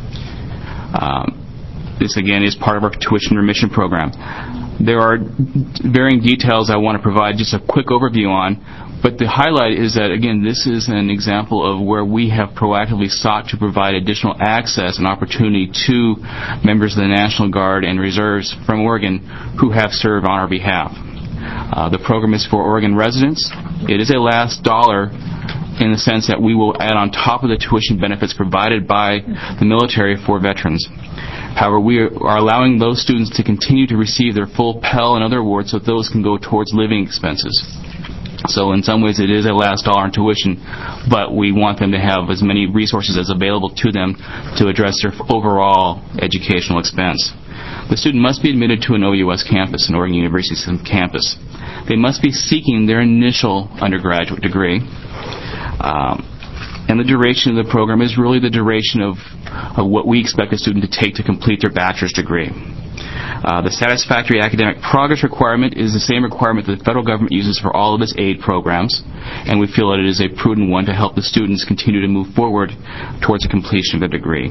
Um, this, again, is part of our tuition remission program. There are varying details I want to provide just a quick overview on, but the highlight is that, again, this is an example of where we have proactively sought to provide additional access and opportunity to members of the National Guard and Reserves from Oregon who have served on our behalf. Uh, the program is for Oregon residents. It is a last dollar in the sense that we will add on top of the tuition benefits provided by the military for veterans. However, we are allowing those students to continue to receive their full Pell and other awards so that those can go towards living expenses. So in some ways it is a last dollar in tuition, but we want them to have as many resources as available to them to address their overall educational expense. The student must be admitted to an O U S campus, an Oregon University System campus. They must be seeking their initial undergraduate degree. Um, and the duration of the program is really the duration of, of what we expect a student to take to complete their bachelor's degree. Uh, the satisfactory academic progress requirement is the same requirement that the federal government uses for all of its aid programs, and we feel that it is a prudent one to help the students continue to move forward towards the completion of their degree.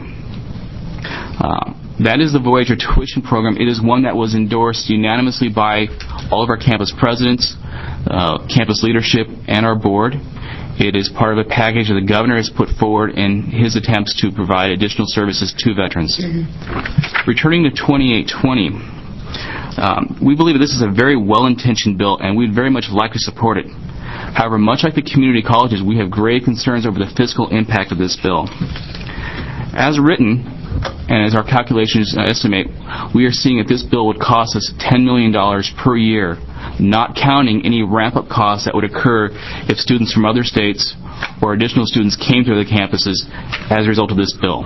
Uh, that is the Voyager Tuition Program. It is one that was endorsed unanimously by all of our campus presidents, uh, campus leadership, and our board. It is part of a package that the governor has put forward in his attempts to provide additional services to veterans. Mm-hmm. Returning to twenty-eight twenty, um, we believe that this is a very well-intentioned bill, and we'd very much like to support it. However, much like the community colleges, we have grave concerns over the fiscal impact of this bill. As written, and as our calculations estimate, we are seeing that this bill would cost us ten million dollars per year, not counting any ramp-up costs that would occur if students from other states or additional students came to the campuses as a result of this bill.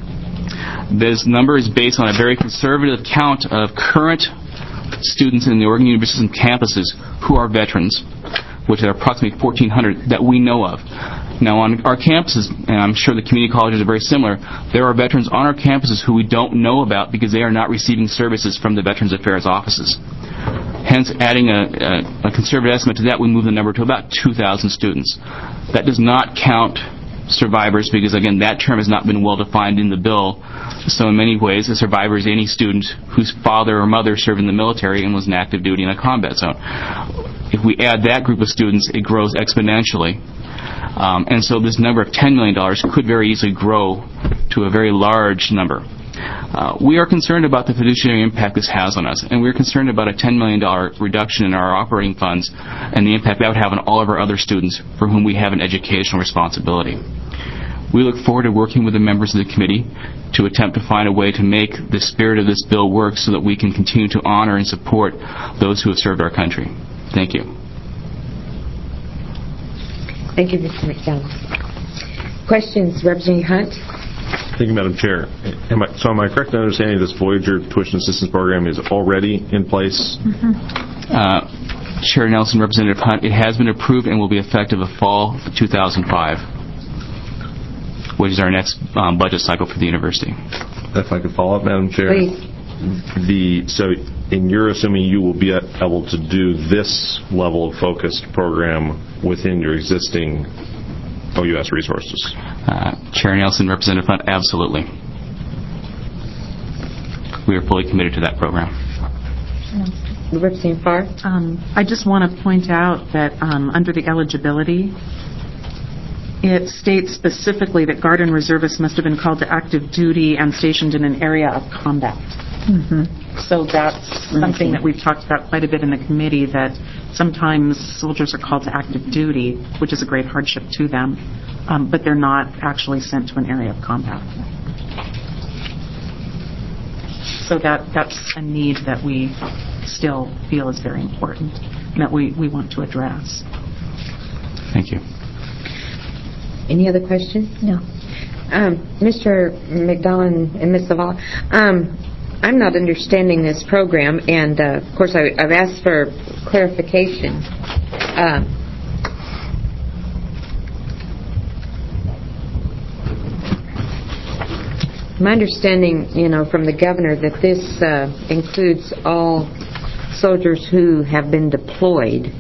This number is based on a very conservative count of current students in the Oregon University campuses who are veterans, which are approximately fourteen hundred that we know of. Now, on our campuses, and I'm sure the community colleges are very similar, there are veterans on our campuses who we don't know about because they are not receiving services from the Veterans Affairs offices. Hence, adding a, a, a conservative estimate to that, we move the number to about two thousand students. That does not count survivors because, again, that term has not been well defined in the bill. So in many ways, a survivor is any student whose father or mother served in the military and was in active duty in a combat zone. If we add that group of students, it grows exponentially. Um, and so this number of ten million dollars could very easily grow to a very large number. Uh, we are concerned about the fiduciary impact this has on us, and we're concerned about a ten million dollars reduction in our operating funds and the impact that would have on all of our other students for whom we have an educational responsibility. We look forward to working with the members of the committee to attempt to find a way to make the spirit of this bill work so that we can continue to honor and support those who have served our country. Thank you. Thank you, Mister McDonald. Questions, Representative Hunt? Thank you, Madam Chair. Am I, so am I correct in understanding this Voyager Tuition Assistance Program is already in place? Mm-hmm. uh, Chair Nelson, Representative Hunt, it has been approved and will be effective of fall two thousand five, which is our next um, budget cycle for the university. If I could follow up, Madam Chair. Please. The, so, and you're assuming you will be able to do this level of focused program within your existing O U S resources? Uh, Chair Nelson, Representative Hunt, absolutely. We are fully committed to that program. Representative Farr? Um, I just want to point out that um, under the eligibility, it states specifically that Guard and Reservists must have been called to active duty and stationed in an area of combat. Mm-hmm. So that's something that we've talked about quite a bit in the committee, that sometimes soldiers are called to active duty, which is a great hardship to them, um, but they're not actually sent to an area of combat. So that that's a need that we still feel is very important and that we, we want to address. Thank you. Any other questions? No. Um, Mister McDonald and Miz Zavala, um, I'm not understanding this program, and uh, of course I, I've asked for clarification. Um, my understanding, you know, from the governor that this uh, includes all soldiers who have been deployed.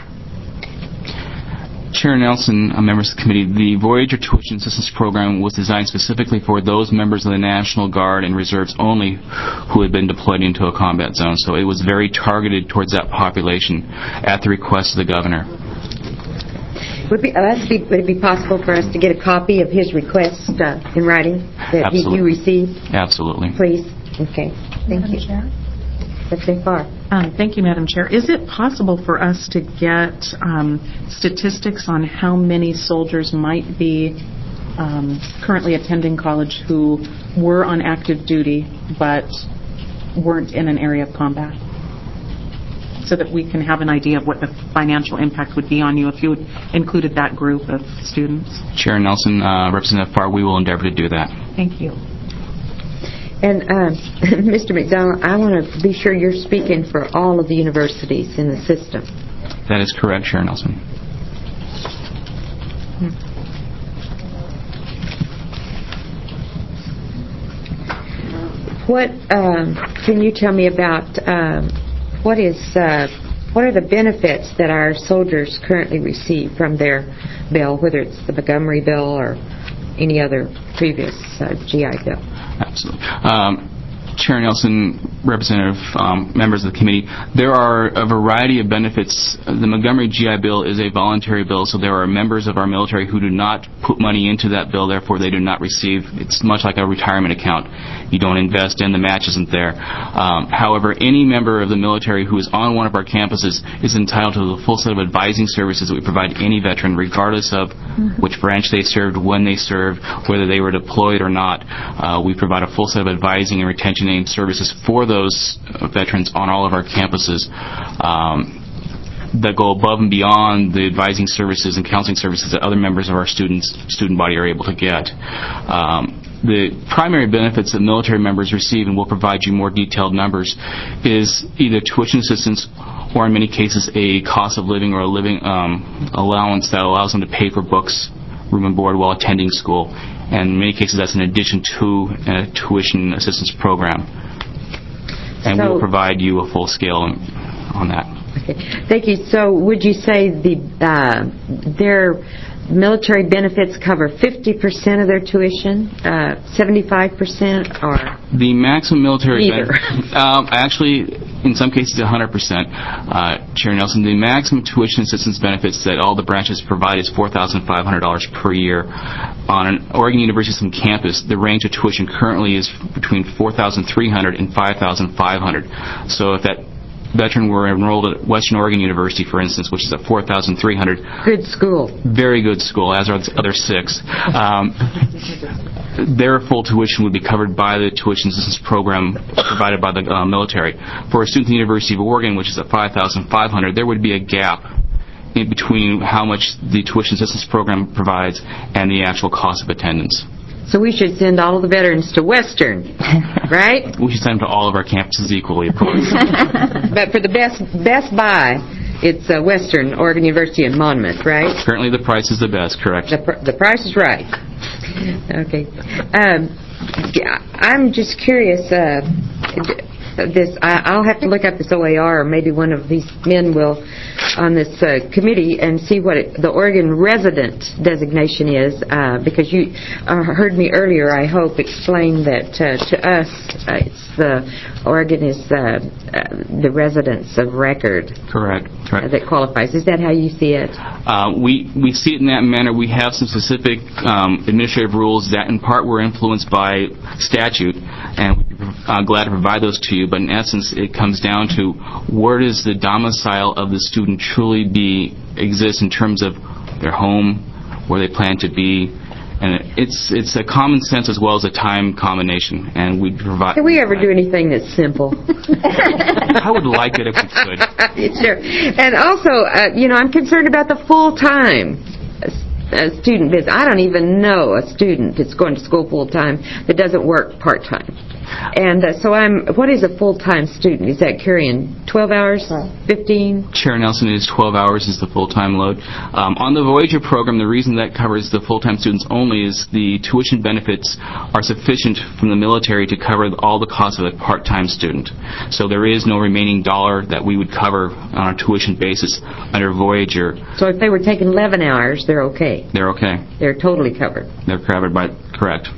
Chair Nelson, uh, members of the committee, the Voyager Tuition Assistance Program was designed specifically for those members of the National Guard and Reserves only who had been deployed into a combat zone. So it was very targeted towards that population at the request of the governor. Would, be, uh, be, would it be possible for us to get a copy of his request uh, in writing that he, you received? Absolutely. Please. Okay. Thank you. Representative Farr. Um, thank you, Madam Chair. Is it possible for us to get um, statistics on how many soldiers might be um, currently attending college who were on active duty but weren't in an area of combat, so that we can have an idea of what the financial impact would be on you if you included that group of students? Chair Nelson, uh, Representative Farr, we will endeavor to do that. Thank you. And uh, Mister McDonald, I want to be sure you're speaking for all of the universities in the system. That is correct, Chair Nelson. What um, can you tell me about um, what is uh, what are the benefits that our soldiers currently receive from their bill, whether it's the Montgomery bill or any other previous uh, G I bill? Absolutely. Um, Chair Nelson, Representative, um, members of the committee, there are a variety of benefits. The Montgomery G I Bill is a voluntary bill, so there are members of our military who do not put money into that bill, therefore they do not receive. It's much like a retirement account. You don't invest in, the match isn't there. Um, however, any member of the military who is on one of our campuses is entitled to the full set of advising services that we provide any veteran, regardless of mm-hmm. which branch they served, when they served, whether they were deployed or not. Uh, we provide a full set of advising and retention aid services for those uh, veterans on all of our campuses um, that go above and beyond the advising services and counseling services that other members of our students student body are able to get. Um, the primary benefits that military members receive, and we'll provide you more detailed numbers, is either tuition assistance or in many cases a cost of living or a living um, allowance that allows them to pay for books, room and board while attending school. And in many cases that's in addition to a tuition assistance program. And so, we'll provide you a full scale on that. Okay. Thank you. So would you say the uh, their military benefits cover fifty percent of their tuition, uh, seventy-five percent, or the maximum military neither? Ben- um, actually, in some cases, one hundred percent. Uh, Chair Nelson, the maximum tuition assistance benefits that all the branches provide is four thousand five hundred dollars per year. On an Oregon University System campus, the range of tuition currently is between four thousand three hundred dollars and five thousand five hundred dollars. So if that veteran were enrolled at Western Oregon University, for instance, which is at four thousand three hundred dollars. Good school. Very good school, as are the other six. Um, their full tuition would be covered by the tuition assistance program provided by the uh, military. For a student at the University of Oregon, which is at five thousand five hundred dollars, there would be a gap in between how much the tuition assistance program provides and the actual cost of attendance. So we should send all of the veterans to Western, right? We should send them to all of our campuses equally, of course. But for the best Best Buy, it's uh, Western Oregon University in Monmouth, right? Currently, the price is the best, correct? The, pr- the price is right. Okay. Um, yeah, I'm just curious. Uh, this I, I'll have to look up this O A R, or maybe one of these men will, on this uh, committee, and see what it, the Oregon resident designation is, uh, because you uh, heard me earlier, I hope, explain that uh, to us, uh, it's the Oregon is uh, uh, the residence of record. Correct. Uh, Correct. that qualifies. Is that how you see it? Uh, we we see it in that manner. We have some specific um, administrative rules that, in part, were influenced by statute, and we'd be uh, glad to provide those to you. But in essence, it comes down to where does the domicile of the student truly be exist in terms of their home, where they plan to be. And it's it's a common sense as well as a time combination, and we provide. Can we ever do anything that's simple? I would like it if we could. Sure. And also, uh, you know, I'm concerned about the full-time uh, student business. I don't even know a student that's going to school full-time that doesn't work part-time. And uh, so I'm, what is a full-time student? Is that carrying twelve hours, fifteen? Chair Nelson, it is twelve hours is the full-time load. Um, on the Voyager program, the reason that covers the full-time students only is the tuition benefits are sufficient from the military to cover all the costs of a part-time student. So there is no remaining dollar that we would cover on a tuition basis under Voyager. So if they were taking eleven hours, they're okay? They're okay. They're totally covered? They're covered by, correct.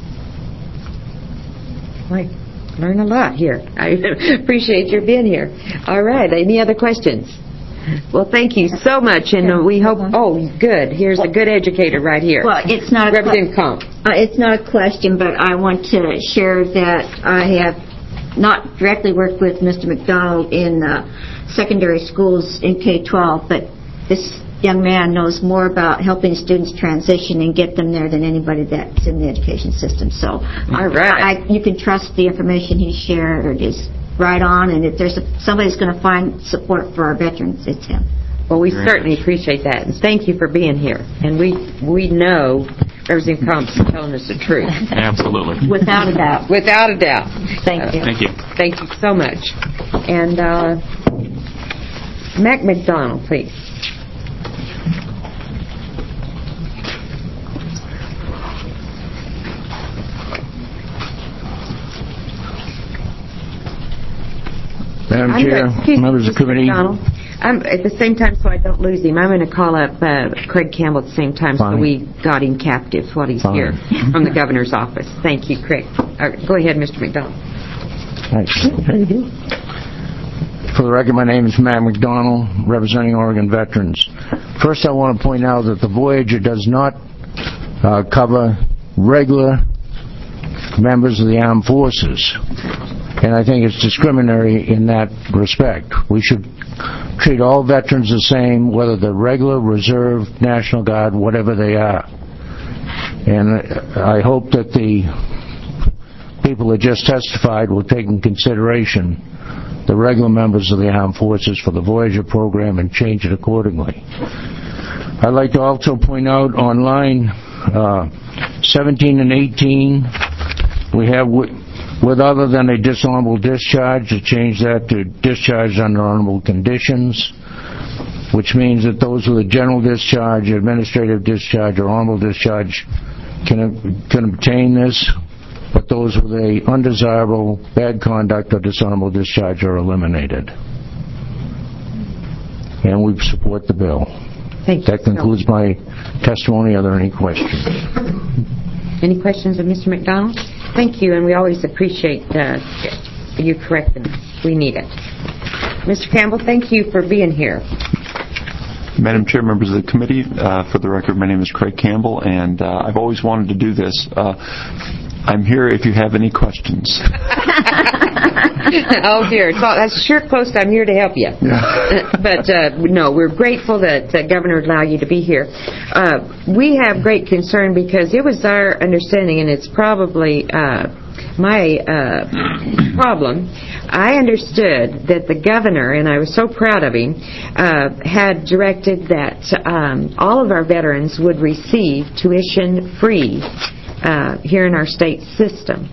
I learn a lot here. I appreciate your being here. All right. Any other questions? Well, thank you so much, and uh, we hope. Oh, good. Here's a good educator right here. Well, it's not a Representative Comp. Uh, it's not a question, but I want to share that I have not directly worked with Mister McDonald in uh, secondary schools in K twelve, but this young man knows more about helping students transition and get them there than anybody that's in the education system. So, all right, I, you can trust the information he shared is right on, and if there's a, somebody's going to find support for our veterans, it's him. Well, we Very certainly much. appreciate that, and thank you for being here. And we we know Representative Combs is telling us the truth. Absolutely. Without a doubt. Without a doubt. Thank uh, you. Thank you. Thank you so much. And uh, Mac McDonald, please. Madam I'm Chair, gonna, members of the committee. I'm, at the same time, so I don't lose him, I'm going to call up uh, Craig Campbell at the same time Fine. so we got him captive while he's Fine. here from the governor's office. Thank you, Craig. Uh, go ahead, Mister McDonald. Thanks. For the record, my name is Matt McDonald, representing Oregon Veterans. First, I want to point out that the Voyager does not uh, cover regular members of the armed forces. And I think it's discriminatory in that respect. We should treat all veterans the same, whether they're regular, reserve, National Guard, whatever they are. And I hope that the people that just testified will take in consideration the regular members of the armed forces for the Voyager program and change it accordingly. I'd like to also point out on line uh, seventeen and eighteen, we have with other than a dishonorable discharge, to change that to discharge under honorable conditions, which means that those with a general discharge, administrative discharge, or honorable discharge can, can obtain this, but those with a undesirable, bad conduct, or dishonorable discharge are eliminated. And we support the bill. Thank you. That concludes my testimony. Are there any questions? Any questions of Mister McDonald? Thank you, and we always appreciate uh, you correcting us. We need it. Mister Campbell, thank you for being here. Madam Chair, members of the committee, uh, for the record, my name is Craig Campbell, and uh, I've always wanted to do this. Uh, I'm here if you have any questions. Oh, dear. So that's sure close to I'm here to help you. Yeah. But, uh, no, we're grateful that the governor allowed you to be here. Uh, we have great concern because it was our understanding, and it's probably uh, my uh, problem. I understood that the governor, and I was so proud of him, uh, had directed that um, all of our veterans would receive tuition free uh, here in our state system.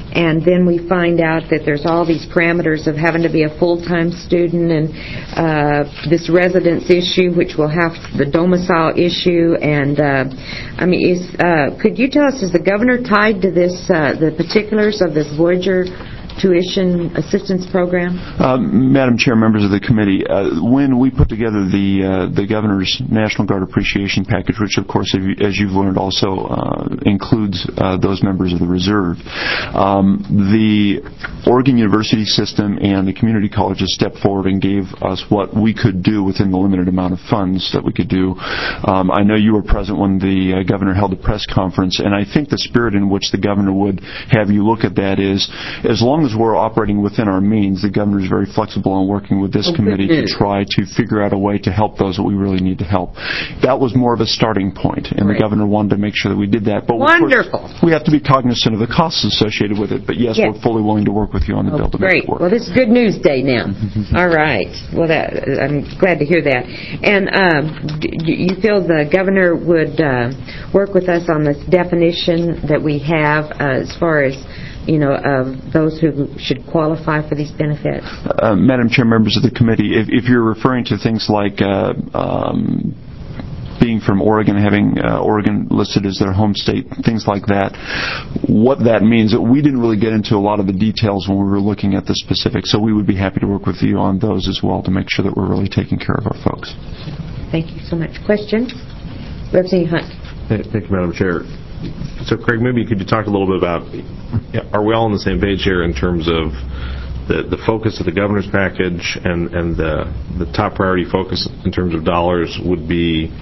and then we find out that there's all these parameters of having to be a full-time student, and uh, this residence issue, which will have the domicile issue, and uh, I mean, is uh, could you tell us, is the governor tied to this, uh, the particulars of this Voyager tuition assistance program? Uh, Madam Chair, members of the committee, uh, when we put together the uh, the governor's National Guard appreciation package, which of course, as you've learned, also uh, includes uh, those members of the reserve, um, the Oregon University system and the community colleges stepped forward and gave us what we could do within the limited amount of funds that we could do. Um, I know you were present when the uh, governor held a press conference, and I think the spirit in which the governor would have you look at that is, as long as we're operating within our means, the governor is very flexible on working with this oh, committee to try to figure out a way to help those that we really need to help. That was more of a starting point, and right. the governor wanted to make sure that we did that. But wonderful. Course, we have to be cognizant of the costs associated with it. But yes, yes. we're fully willing to work with you on the oh, bill to great. make it work. Well, this is good news day now. All right. Well, that, I'm glad to hear that. And um, do you feel the governor would uh, work with us on this definition that we have uh, as far as, you know, of those who should qualify for these benefits? Uh, Madam Chair, members of the committee, if, if you're referring to things like uh, um, being from Oregon, having uh, Oregon listed as their home state, things like that, what that means, we didn't really get into a lot of the details when we were looking at the specifics, so we would be happy to work with you on those as well to make sure that we're really taking care of our folks. Thank you so much. Question? Representative Hunt. Thank you, Madam Chair. So, Craig, maybe could you talk a little bit about, are we all on the same page here in terms of the, the focus of the governor's package, and, and the, the top priority focus in terms of dollars would be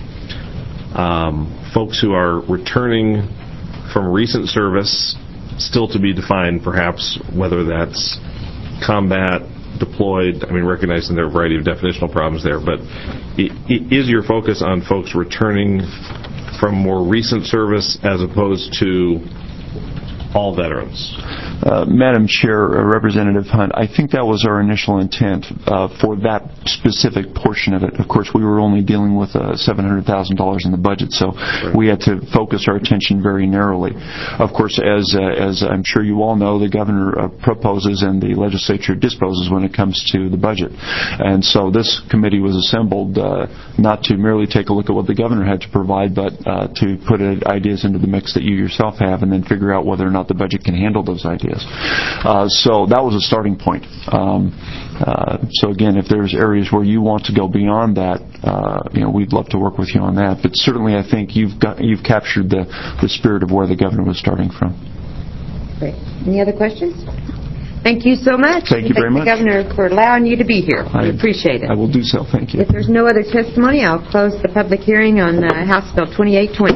um, folks who are returning from recent service, still to be defined perhaps, whether that's combat, deployed, I mean, recognizing there are a variety of definitional problems there, but is your focus on folks returning from more recent service as opposed to all veterans? Uh, Madam Chair, uh, Representative Hunt, I think that was our initial intent uh, for that specific portion of it. Of course, we were only dealing with uh, seven hundred thousand dollars in the budget, so right. we had to focus our attention very narrowly. Of course, as uh, as I'm sure you all know, the governor uh, proposes and the legislature disposes when it comes to the budget. And so this committee was assembled uh, not to merely take a look at what the governor had to provide, but uh, to put uh, ideas into the mix that you yourself have and then figure out whether or not the budget can handle those ideas. Uh, so that was a starting point. Um, uh, so again, if there's areas where you want to go beyond that, uh, you know, we'd love to work with you on that. But certainly, I think you've got you've captured the the spirit of where the governor was starting from. Great. Any other questions? Thank you so much. Thank you thank very much, Governor, for allowing you to be here. I we appreciate it. I will do so. Thank you. If there's no other testimony, I'll close the public hearing on uh, House Bill twenty-eight twenty.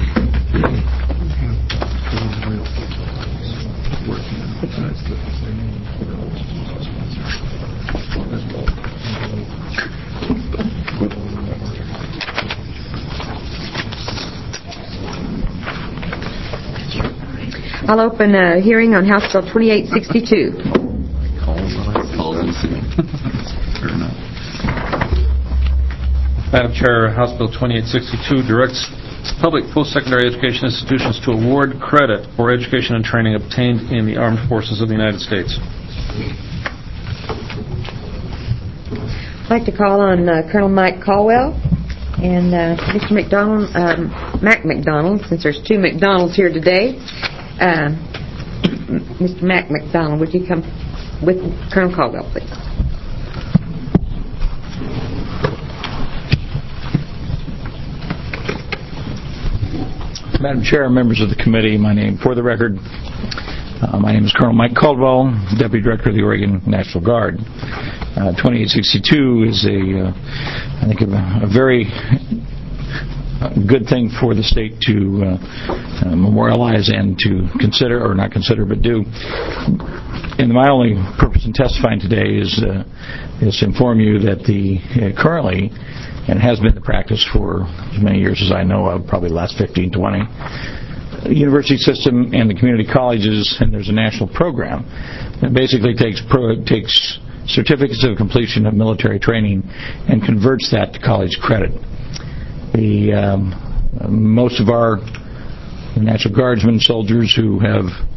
I'll open a hearing on House Bill twenty-eight sixty-two. Madam Chair, House Bill twenty-eight sixty-two directs public post-secondary education institutions to award credit for education and training obtained in the Armed Forces of the United States. I'd like to call on uh, Colonel Mike Caldwell and uh, Mister McDonald, um, Mac McDonald, since there's two McDonalds here today. Uh, Mister Mac McDonald, would you come with Colonel Caldwell, please? Madam Chair, members of the committee, my name, for the record, uh, my name is Colonel Mike Caldwell, Deputy Director of the Oregon National Guard. Uh, twenty-eight sixty-two is a, uh, I think, a, a very good thing for the state to uh, uh, memorialize and to consider, or not consider, but do. And my only purpose in testifying today is uh, is to inform you that the uh, currently, and has been the practice for as many years as I know of, probably the last fifteen, twenty, the university system and the community colleges, and there's a national program that basically takes pro, takes certificates of completion of military training and converts that to college credit. The um, most of our National Guardsmen, soldiers who have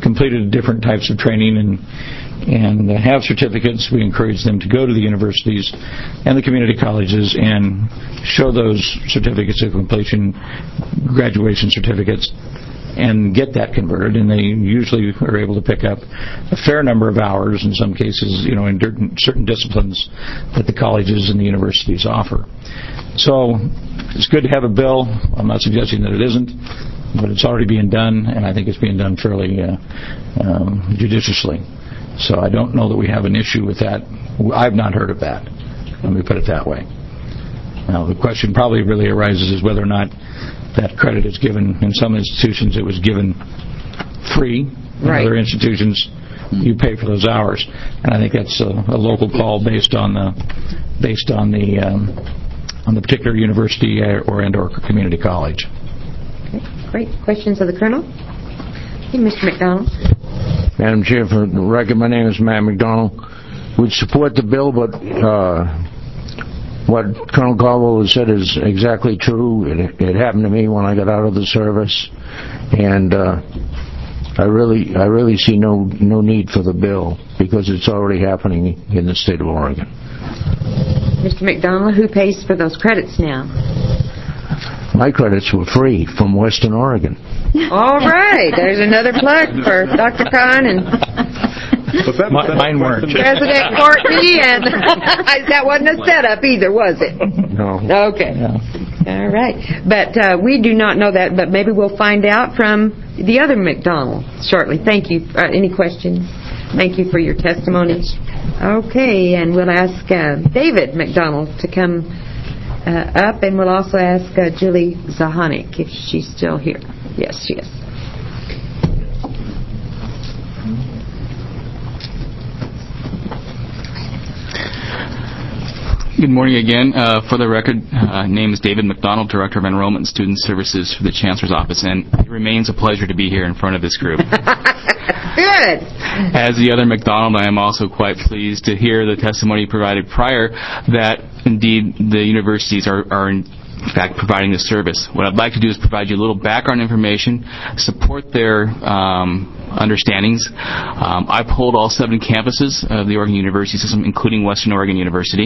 completed different types of training and and have certificates, we encourage them to go to the universities and the community colleges and show those certificates of completion, graduation certificates, and get that converted. And they usually are able to pick up a fair number of hours, in some cases, you know, in certain disciplines that the colleges and the universities offer. So it's good to have a bill. I'm not suggesting that it isn't, but it's already being done, and I think it's being done fairly uh, um, judiciously. So I don't know that we have an issue with that. I've not heard of that. Let me put it that way. Now, the question probably really arises is whether or not that credit is given. In some institutions, it was given free. In right. other institutions, you pay for those hours. And I think that's a, a local call based on the based on the um, on the particular university or and or community college. Okay, great. Questions of the Colonel? Hey, Mister McDonald. Madam Chair, for the record, my name is Matt McDonald. We'd support the bill, but uh, what Colonel Caldwell has said is exactly true. It, it happened to me when I got out of the service, and uh, I really, I really see no no need for the bill because it's already happening in the state of Oregon. Mister McDonald, who pays for those credits now? My credits were free from Western Oregon. All right. There's another plug for Doctor Kahn and But that, My, mine weren't. President Courtney, and that wasn't a setup either, was it? No. Okay. No. All right. But uh, we do not know that, but maybe we'll find out from the other McDonald shortly. Thank you. Uh, any questions? Thank you for your testimony. Okay, and we'll ask uh, David McDonald to come uh, up, and we'll also ask uh, Julie Zahonik if she's still here. Yes, she is. Good morning again. Uh, for the record, uh, name is David McDonald, Director of Enrollment and Student Services for the Chancellor's Office, and it remains a pleasure to be here in front of this group. Good. As the other McDonald, I am also quite pleased to hear the testimony provided prior that indeed the universities are, are in fact providing this service. What I'd like to do is provide you a little background information, support their um, understandings. Um, I polled all seven campuses of the Oregon University System, including Western Oregon University,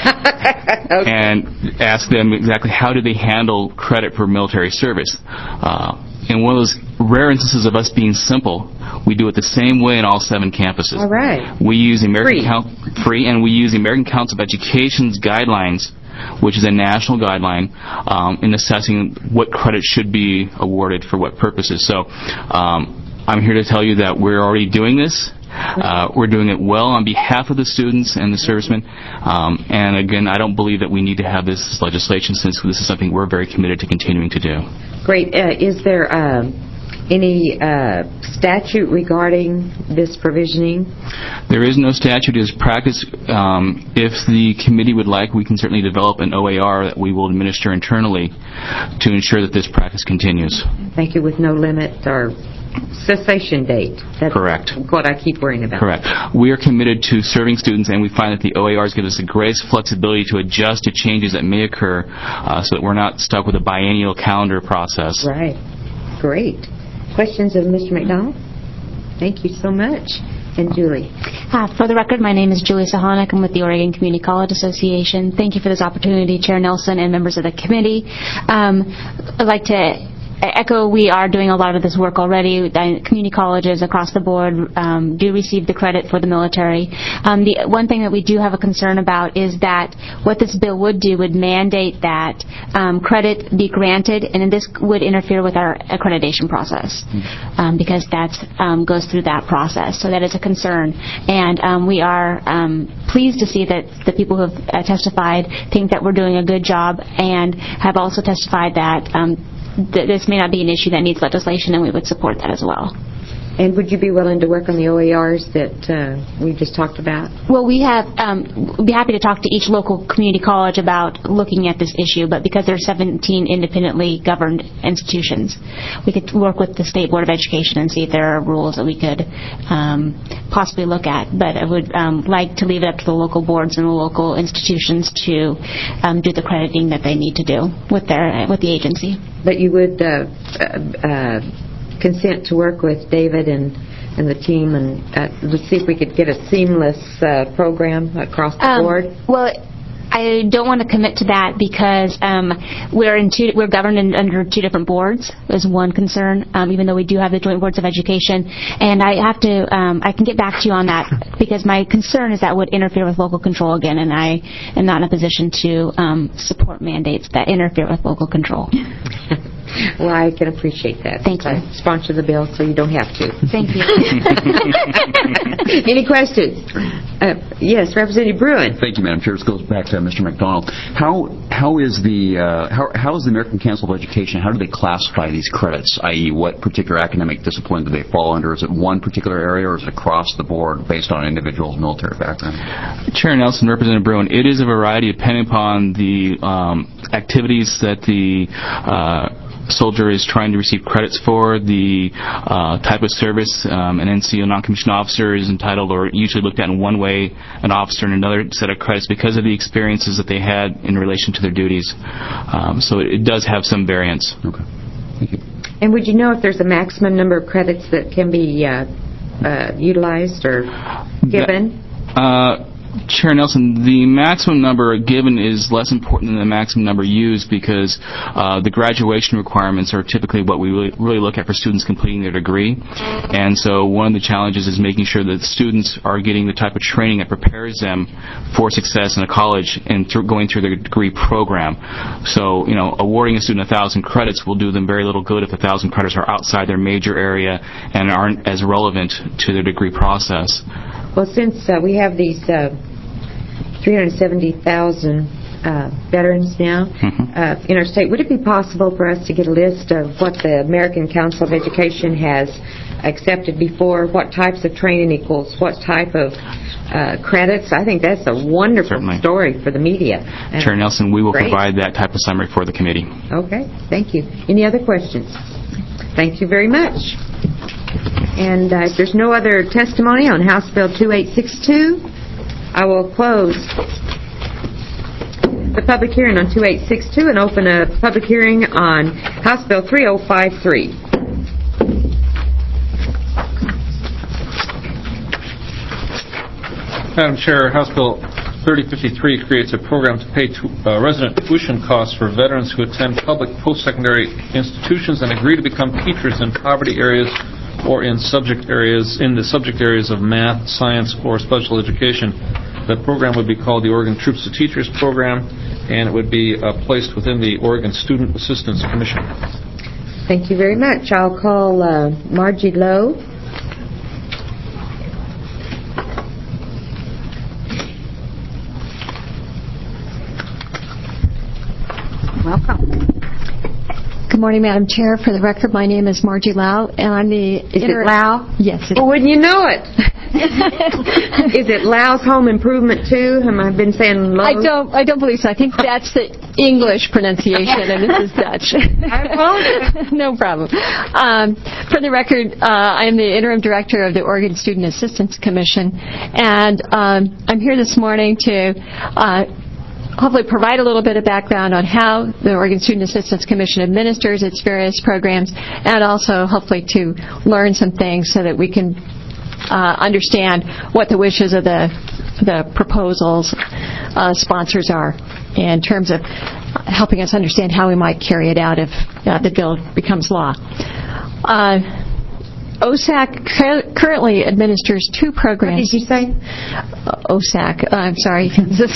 okay. and asked them exactly how do they handle credit for military service. Uh, in one of those rare instances of us being simple, we do it the same way in all seven campuses. All right. We use the American Free. Coun- free, and we use the American Council of Education's guidelines, which is a national guideline um, in assessing what credit should be awarded for what purposes. So um, I'm here to tell you that we're already doing this. Uh, we're doing it well on behalf of the students and the servicemen. Um, and again, I don't believe that we need to have this legislation since this is something we're very committed to continuing to do. Great. Uh, is there um, any uh, statute regarding this provisioning? There is no statute. It is practice. Um, if the committee would like, we can certainly develop an O A R that we will administer internally to ensure that this practice continues. Thank you. With no limit or cessation date. That's Correct. what I keep worrying about. Correct. We are committed to serving students, and we find that the O A Rs give us the greatest flexibility to adjust to changes that may occur uh, so that we're not stuck with a biennial calendar process. Right. Great. Questions of Mister McDonald? Thank you so much. And Julie. Uh, for the record, my name is Julie Sahanek. I'm with the Oregon Community College Association. Thank you for this opportunity, Chair Nelson and members of the committee. Um, I'd like to echo, we are doing a lot of this work already. Community colleges across the board um, do receive the credit for the military. Um, the one thing that we do have a concern about is that what this bill would do would mandate that um, credit be granted, and this would interfere with our accreditation process um, because that um, goes through that process. So that is a concern. And um, we are um, pleased to see that the people who have uh, testified think that we're doing a good job and have also testified that um, this may not be an issue that needs legislation, and we would support that as well. And would you be willing to work on the O A Rs that uh, we just talked about? Well, we have, um, we'd be happy to talk to each local community college about looking at this issue, but because there are seventeen independently governed institutions, we could work with the State Board of Education and see if there are rules that we could um, possibly look at. But I would um, like to leave it up to the local boards and the local institutions to um, do the crediting that they need to do with their with the agency. But you would uh, uh, uh, consent to work with David and and the team, and uh, let's see if we could get a seamless uh, program across the Um, board? Well, I don't want to commit to that because um, we're in two, we're governed in, under two different boards. Is one concern, um, even though we do have the Joint Boards of Education, and I have to um, I can get back to you on that because my concern is that would interfere with local control again, and I am not in a position to um, support mandates that interfere with local control. Well, I can appreciate that. Thank you. I sponsor the bill, so you don't have to. Thank you. Any questions? Uh, yes, Representative Bruin. Thank you, Madam Chair. This goes back to Mister McDonald. How how is the uh, how how is the American Council of Education? How do they classify these credits? that is, what particular academic discipline do they fall under? Is it one particular area, or is it across the board based on an individual's military background? Chair Nelson, Representative Bruin, it is a variety depending upon the um, activities that the uh, soldier is trying to receive credits for, the uh, type of service. Um, an N C O, non-commissioned officer, is entitled or usually looked at in one way, an officer in another set of credits because of the experiences that they had in relation to their duties. Um, so it, it does have some variance. Okay. Thank you. And would you know if there's a maximum number of credits that can be uh, uh, utilized or given? Uh, Chair Nelson, the maximum number given is less important than the maximum number used because uh, the graduation requirements are typically what we really, really look at for students completing their degree. And so one of the challenges is making sure that students are getting the type of training that prepares them for success in a college and through going through their degree program. So, you know, awarding a student a thousand credits will do them very little good if a thousand credits are outside their major area and aren't as relevant to their degree process. Well, since uh, we have these uh, three hundred seventy thousand uh, veterans now mm-hmm. uh, in our state, would it be possible for us to get a list of what the American Council of Education has accepted before, what types of training equals what type of uh, credits? I think that's a wonderful Certainly. story for the media. And Chair Nelson, we will great. provide that type of summary for the committee. Okay, thank you. Any other questions? Thank you very much. And uh, if there's no other testimony on House Bill two eight six two, I will close the public hearing on two eight six two and open a public hearing on House Bill three oh five three. Madam Chair, House Bill thirty fifty-three creates a program to pay tu- uh, resident tuition costs for veterans who attend public post-secondary institutions and agree to become teachers in poverty areas or in subject areas in the subject areas of math, science, or special education. The program would be called the Oregon Troops to Teachers Program, and it would be uh, placed within the Oregon Student Assistance Commission. Thank you very much. I'll call uh, Margie Lowe. Welcome. Good morning, Madam Chair. For the record, my name is Margie Lau, and I'm the... Is it Lau? Yes. Well, wouldn't you know it? Is it Lau's Home Improvement too? Have I been saying Lowe's? I don't, I don't believe so. I think that's the English pronunciation, and this is Dutch. I apologize. No problem. Um, for the record, uh, I'm the interim director of the Oregon Student Assistance Commission, and um, I'm here this morning to... Uh, hopefully provide a little bit of background on how the Oregon Student Assistance Commission administers its various programs, and also hopefully to learn some things so that we can uh, understand what the wishes of the the proposals uh, sponsors are in terms of helping us understand how we might carry it out if uh, the bill becomes law. Uh, O S A C cu- currently administers two programs. What did you say? Uh, O S A C. Uh, I'm sorry. Just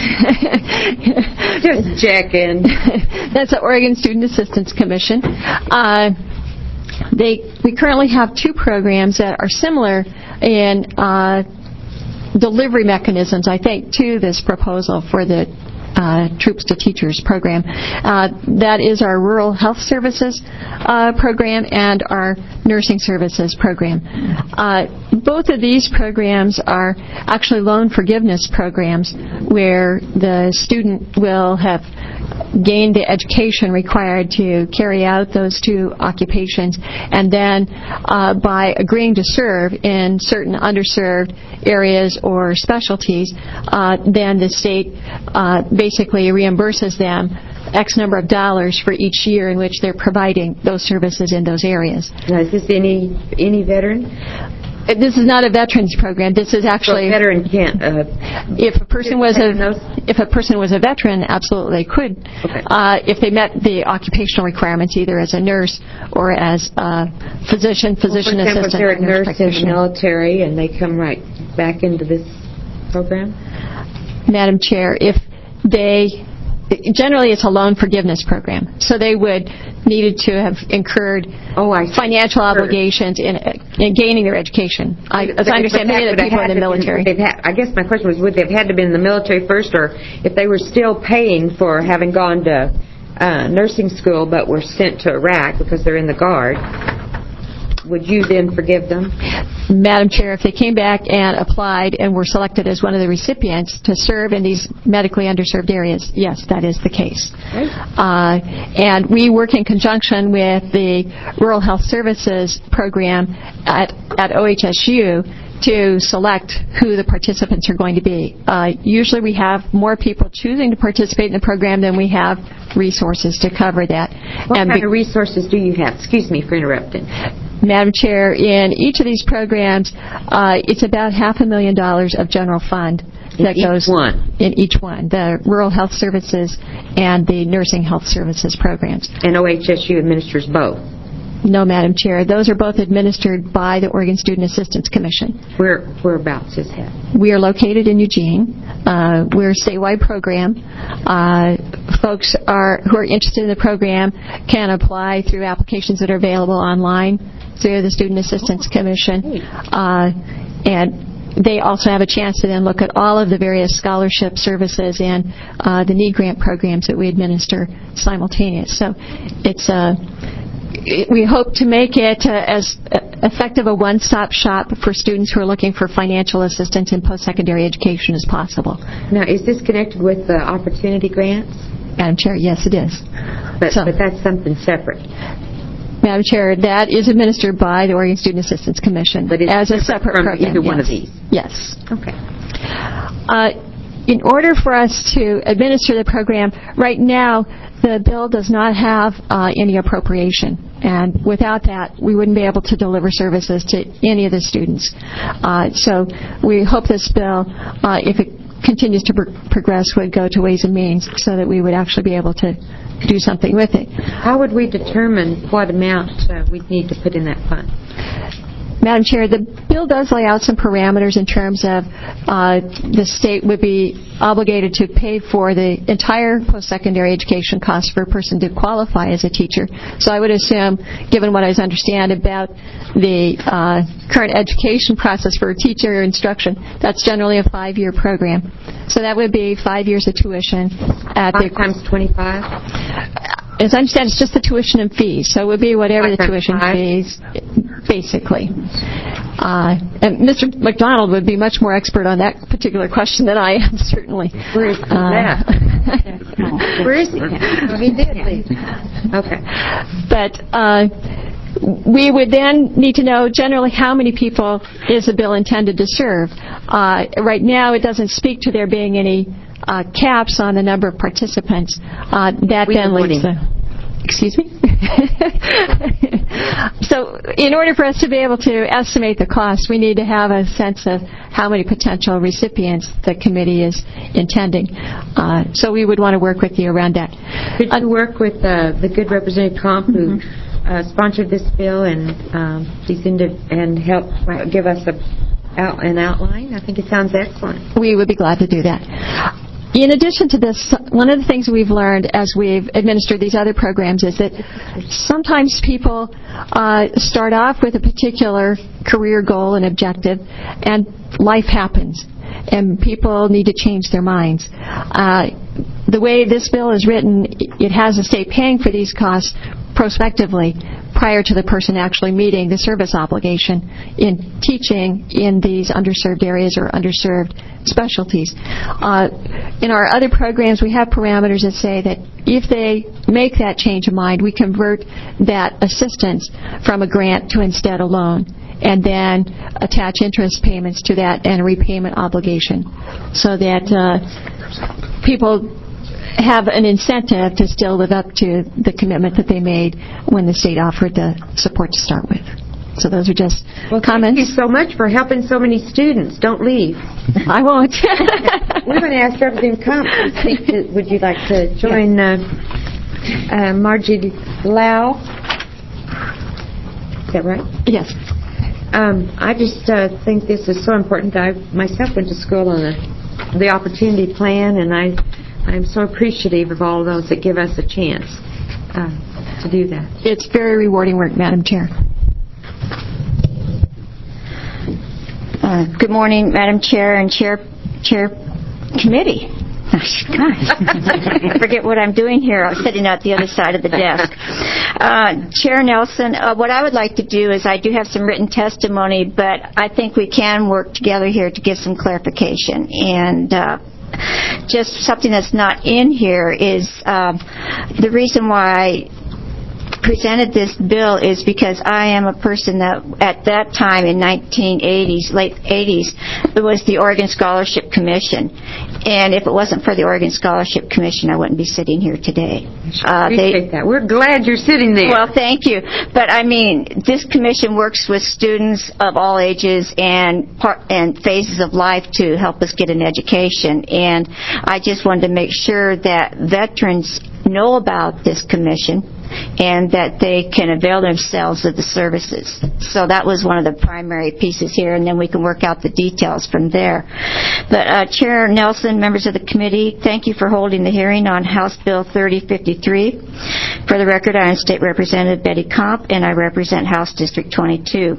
checking. That's the Oregon Student Assistance Commission. Uh, they we currently have two programs that are similar in uh, delivery mechanisms, I think, to this proposal for the Uh, Troops to Teachers program. Uh, that is our Rural Health Services uh, program and our Nursing Services program. Uh, both of these programs are actually loan forgiveness programs where the student will have gained the education required to carry out those two occupations, and then uh, by agreeing to serve in certain underserved areas or specialties, uh, then the state uh, basically reimburses them X number of dollars for each year in which they're providing those services in those areas. Now, is this any any veteran? This is not a veterans program. This is actually So a veteran can't. Uh, if a person was a if a person was a veteran, absolutely they could. Okay. Uh, if they met the occupational requirements, either as a nurse or as a physician, physician well, for example, assistant, if they're a nurse nurse in the practitioner. military and they come right back into this program. Madam Chair, if they generally it's a loan forgiveness program, so they would needed to have incurred oh, I financial obligations in, in gaining their education. I, as I understand, many of the people in the military. Been, had, I guess my question was, would they have had to have been in the military first, or if they were still paying for having gone to uh, nursing school but were sent to Iraq because they're in the Guard, would you then forgive them? Madam Chair, if they came back and applied and were selected as one of the recipients to serve in these medically underserved areas, yes, that is the case. Right. Uh, and we work in conjunction with the Rural Health Services program at, at O H S U to select who the participants are going to be. Uh, usually we have more people choosing to participate in the program than we have resources to cover that. What and kind of resources do you have? Excuse me for interrupting. Madam Chair, in each of these programs, uh, it's about half a million dollars of general fund that in goes each one. in each one, the Rural Health Services and the Nursing Health Services programs. And O H S U administers both? No, Madam Chair. Those are both administered by the Oregon Student Assistance Commission. Where whereabouts is that? We are located in Eugene. Uh, we're a statewide program. Uh, folks are who are interested in the program can apply through applications that are available online through the Student Assistance Commission. Uh, and they also have a chance to then look at all of the various scholarship services and uh, the need grant programs that we administer simultaneous. So it's a we hope to make it uh, as effective a one-stop shop for students who are looking for financial assistance in post-secondary education as possible. Now, is this connected with the opportunity grants? Madam Chair, yes, it is. But, so, but that's something separate. Madam Chair, that is administered by the Oregon Student Assistance Commission but it's as a separate from program. Either yes. one of these? Yes. Okay. Uh, in order for us to administer the program, right now the bill does not have uh, any appropriation. And without that, we wouldn't be able to deliver services to any of the students. Uh, so we hope this bill, uh, if it continues to pr- progress, would go to Ways and Means so that we would actually be able to do something with it. How would we determine what amount uh, we'd need to put in that fund? Madam Chair, the bill does lay out some parameters in terms of uh, the state would be obligated to pay for the entire post-secondary education cost for a person to qualify as a teacher. So I would assume, given what I understand about the uh, current education process for teacher instruction, that's generally a five-year program. So that would be five years of tuition. At Five the, times twenty-five? As I understand, it's just the tuition and fees. So it would be whatever Five the tuition five. fees, basically. Uh, and Mister McDonald would be much more expert on that particular question than I am, certainly. Where is he uh, Where is he? He did leave. Okay. But uh, we would then need to know generally how many people is the bill intended to serve. Uh, right now, it doesn't speak to there being any uh, caps on the number of participants. Uh, that we then leads to... Excuse me? So in order for us to be able to estimate the cost, we need to have a sense of how many potential recipients the committee is intending. Uh, so we would want to work with you around that. Could you work with uh, the good Representative Comp who mm-hmm. uh, sponsored this bill and um, these indiv- and help give us a, out, an outline? I think it sounds excellent. We would be glad to do that. In addition to this, one of the things we've learned as we've administered these other programs is that sometimes people uh, start off with a particular career goal and objective, and life happens, and people need to change their minds. Uh, the way this bill is written, it has the state paying for these costs prospectively prior to the person actually meeting the service obligation in teaching in these underserved areas or underserved specialties. Uh, in our other programs, we have parameters that say that if they make that change of mind, we convert that assistance from a grant to instead a loan, and then attach interest payments to that and a repayment obligation, so that uh, people have an incentive to still live up to the commitment that they made when the state offered the support to start with. So those are just well, comments. Thank you so much for helping so many students. Don't leave. I won't. We're going to ask Representative Comp. Would you like to join uh, uh, Margie Lau? Is that right? Yes. Um, I just uh, think this is so important. I myself went to school on the, the Opportunity Plan, and I, I'm so appreciative of all of those that give us a chance uh, to do that. It's very rewarding work, Madam Chair. Uh, good morning, Madam Chair and Chair Chair Committee. Gosh, I forget what I'm doing here. I was sitting at the other side of the desk. Uh, Chair Nelson, uh, what I would like to do is I do have some written testimony, but I think we can work together here to give some clarification. And uh, just something that's not in here is uh, the reason why I presented this bill is because I am a person that at that time in nineteen eighties, late eighties, it was the Oregon Scholarship Commission. And if it wasn't for the Oregon Scholarship Commission, I wouldn't be sitting here today. Uh, appreciate they, that. We're glad you're sitting there. Well, thank you. But I mean, this commission works with students of all ages and part, and phases of life to help us get an education. And I just wanted to make sure that veterans know about this commission and that they can avail themselves of the services. So that was one of the primary pieces here, and then we can work out the details from there. But uh, Chair Nelson, members of the committee, thank you for holding the hearing on House Bill thirty fifty-three. For the record, I am State Representative Betty Comp, and I represent House District twenty-two.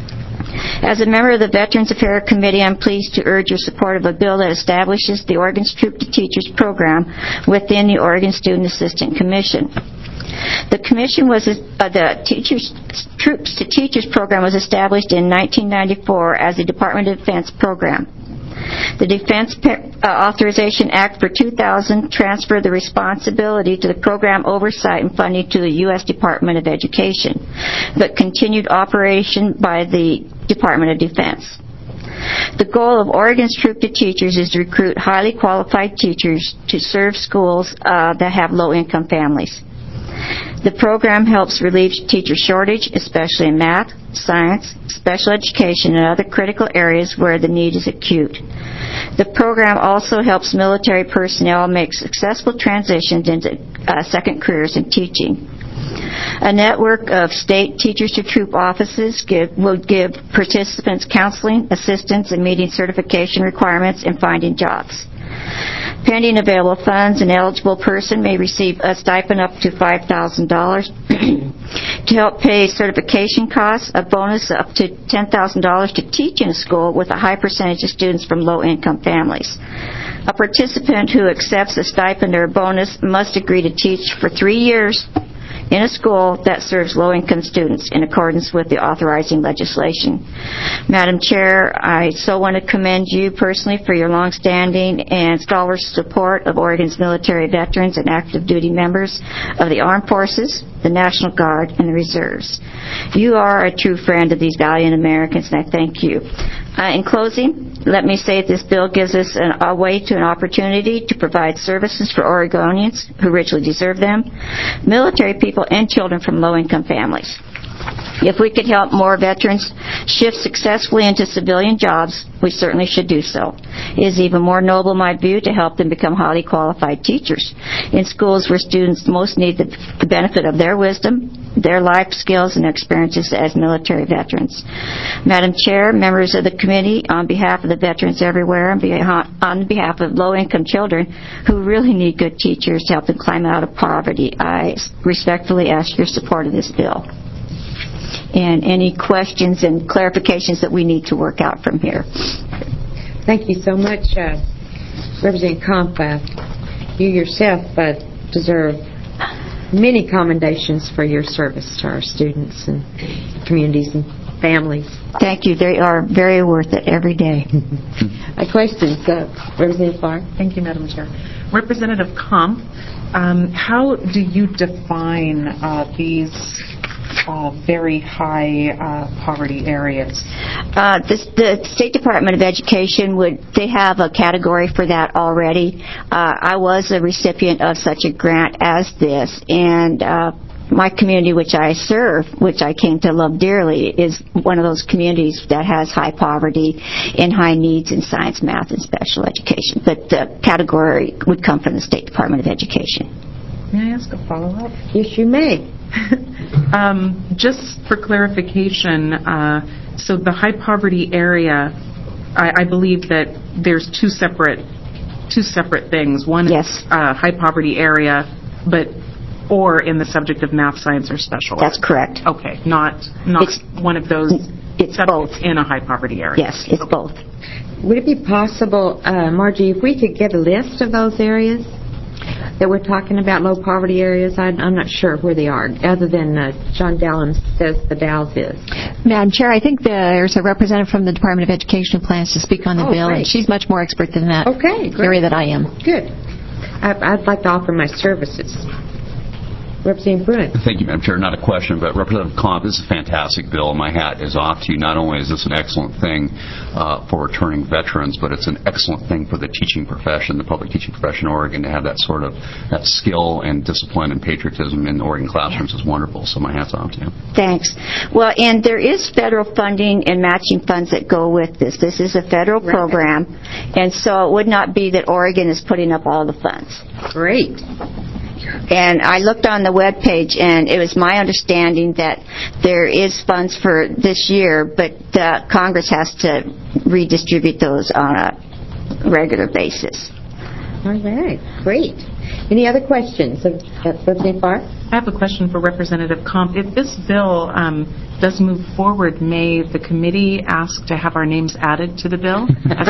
As a member of the Veterans Affairs Committee, I'm pleased to urge your support of a bill that establishes the Oregon Troop to Teachers program within the Oregon Student Assistant Commission. The commission was uh, the Teachers Troops to Teachers program was established in nineteen ninety-four as a Department of Defense program. The Defense uh, Authorization Act for two thousand transferred the responsibility to the program oversight and funding to the U S Department of Education, but continued operation by the Department of Defense. The goal of Oregon's Troop to Teachers is to recruit highly qualified teachers to serve schools uh, that have low-income families. The program helps relieve teacher shortage, especially in math, science, special education, and other critical areas where the need is acute. The program also helps military personnel make successful transitions into uh, second careers in teaching. A network of state Teachers to Troop offices give, will give participants counseling, assistance in meeting certification requirements and finding jobs. Pending available funds, an eligible person may receive a stipend up to five thousand dollars to help pay certification costs, a bonus up to ten thousand dollars to teach in a school with a high percentage of students from low-income families. A participant who accepts a stipend or a bonus must agree to teach for three years in a school that serves low-income students in accordance with the authorizing legislation. Madam Chair, I so want to commend you personally for your long-standing and stalwart support of Oregon's military veterans and active duty members of the Armed Forces, the National Guard, and the Reserves. You are a true friend of these valiant Americans, and I thank you. Uh, in closing, let me say this bill gives us an, a way to an opportunity to provide services for Oregonians who richly deserve them, military people, and children from low-income families. If we could help more veterans shift successfully into civilian jobs, we certainly should do so. It is even more noble, in my view, to help them become highly qualified teachers in schools where students most need the, the benefit of their wisdom, their life skills, and experiences as military veterans. Madam Chair, members of the committee, on behalf of the veterans everywhere, on behalf of low-income children who really need good teachers to help them climb out of poverty, I respectfully ask your support of this bill. And any questions and clarifications that we need to work out from here. Thank you so much, uh, Representative Comp. Uh, you yourself uh, deserve many commendations for your service to our students and communities and families. Thank you. They are very worth it every day. uh, questions, uh, Representative Farr? Thank you, Madam Chair. Representative Comp, um, how do you define uh, these Uh, very high uh, poverty areas? Uh, this, the State Department of Education would, they have a category for that already. Uh, I was a recipient of such a grant as this, and uh, my community, which I serve, which I came to love dearly, is one of those communities that has high poverty and high needs in science, math, and special education. But the category would come from the State Department of Education. May I ask a follow-up? Yes, you may. um, just for clarification, uh, so the high poverty area, I, I believe that there's two separate two separate things. One yes. is uh, high poverty area, but or in the subject of math, science, or special ed. That's correct. Okay, not not it's, one of those it's both. in a high poverty area. Yes, it's okay. both. Would it be possible, uh, Margie, if we could get a list of those areas that we're talking about, low poverty areas? I, I'm not sure where they are, other than uh, John Dallin says the Dalles is. Madam Chair, I think there's a representative from the Department of Education who plans to speak on the oh, bill, great. and she's much more expert than that okay, great. area that I am. Good. I, I'd like to offer my services. Representative Bruin. Thank you, Madam Chair. Not a question, but Representative Comp, this is a fantastic bill. My hat is off to you. Not only is this an excellent thing uh, for returning veterans, but it's an excellent thing for the teaching profession, the public teaching profession in Oregon, to have that sort of that skill and discipline and patriotism in Oregon classrooms is wonderful. So my hat's off to you. Thanks. Well, and there is federal funding and matching funds that go with this. This is a federal right. program, and so it would not be that Oregon is putting up all the funds. Great. And I looked on the web page, and it was my understanding that there is funds for this year, but uh, Congress has to redistribute those on a regular basis. All right, great. Any other questions of Representative Farr? I have a question for Representative Comp. If this bill um, does move forward, may the committee ask to have our names added to the bill?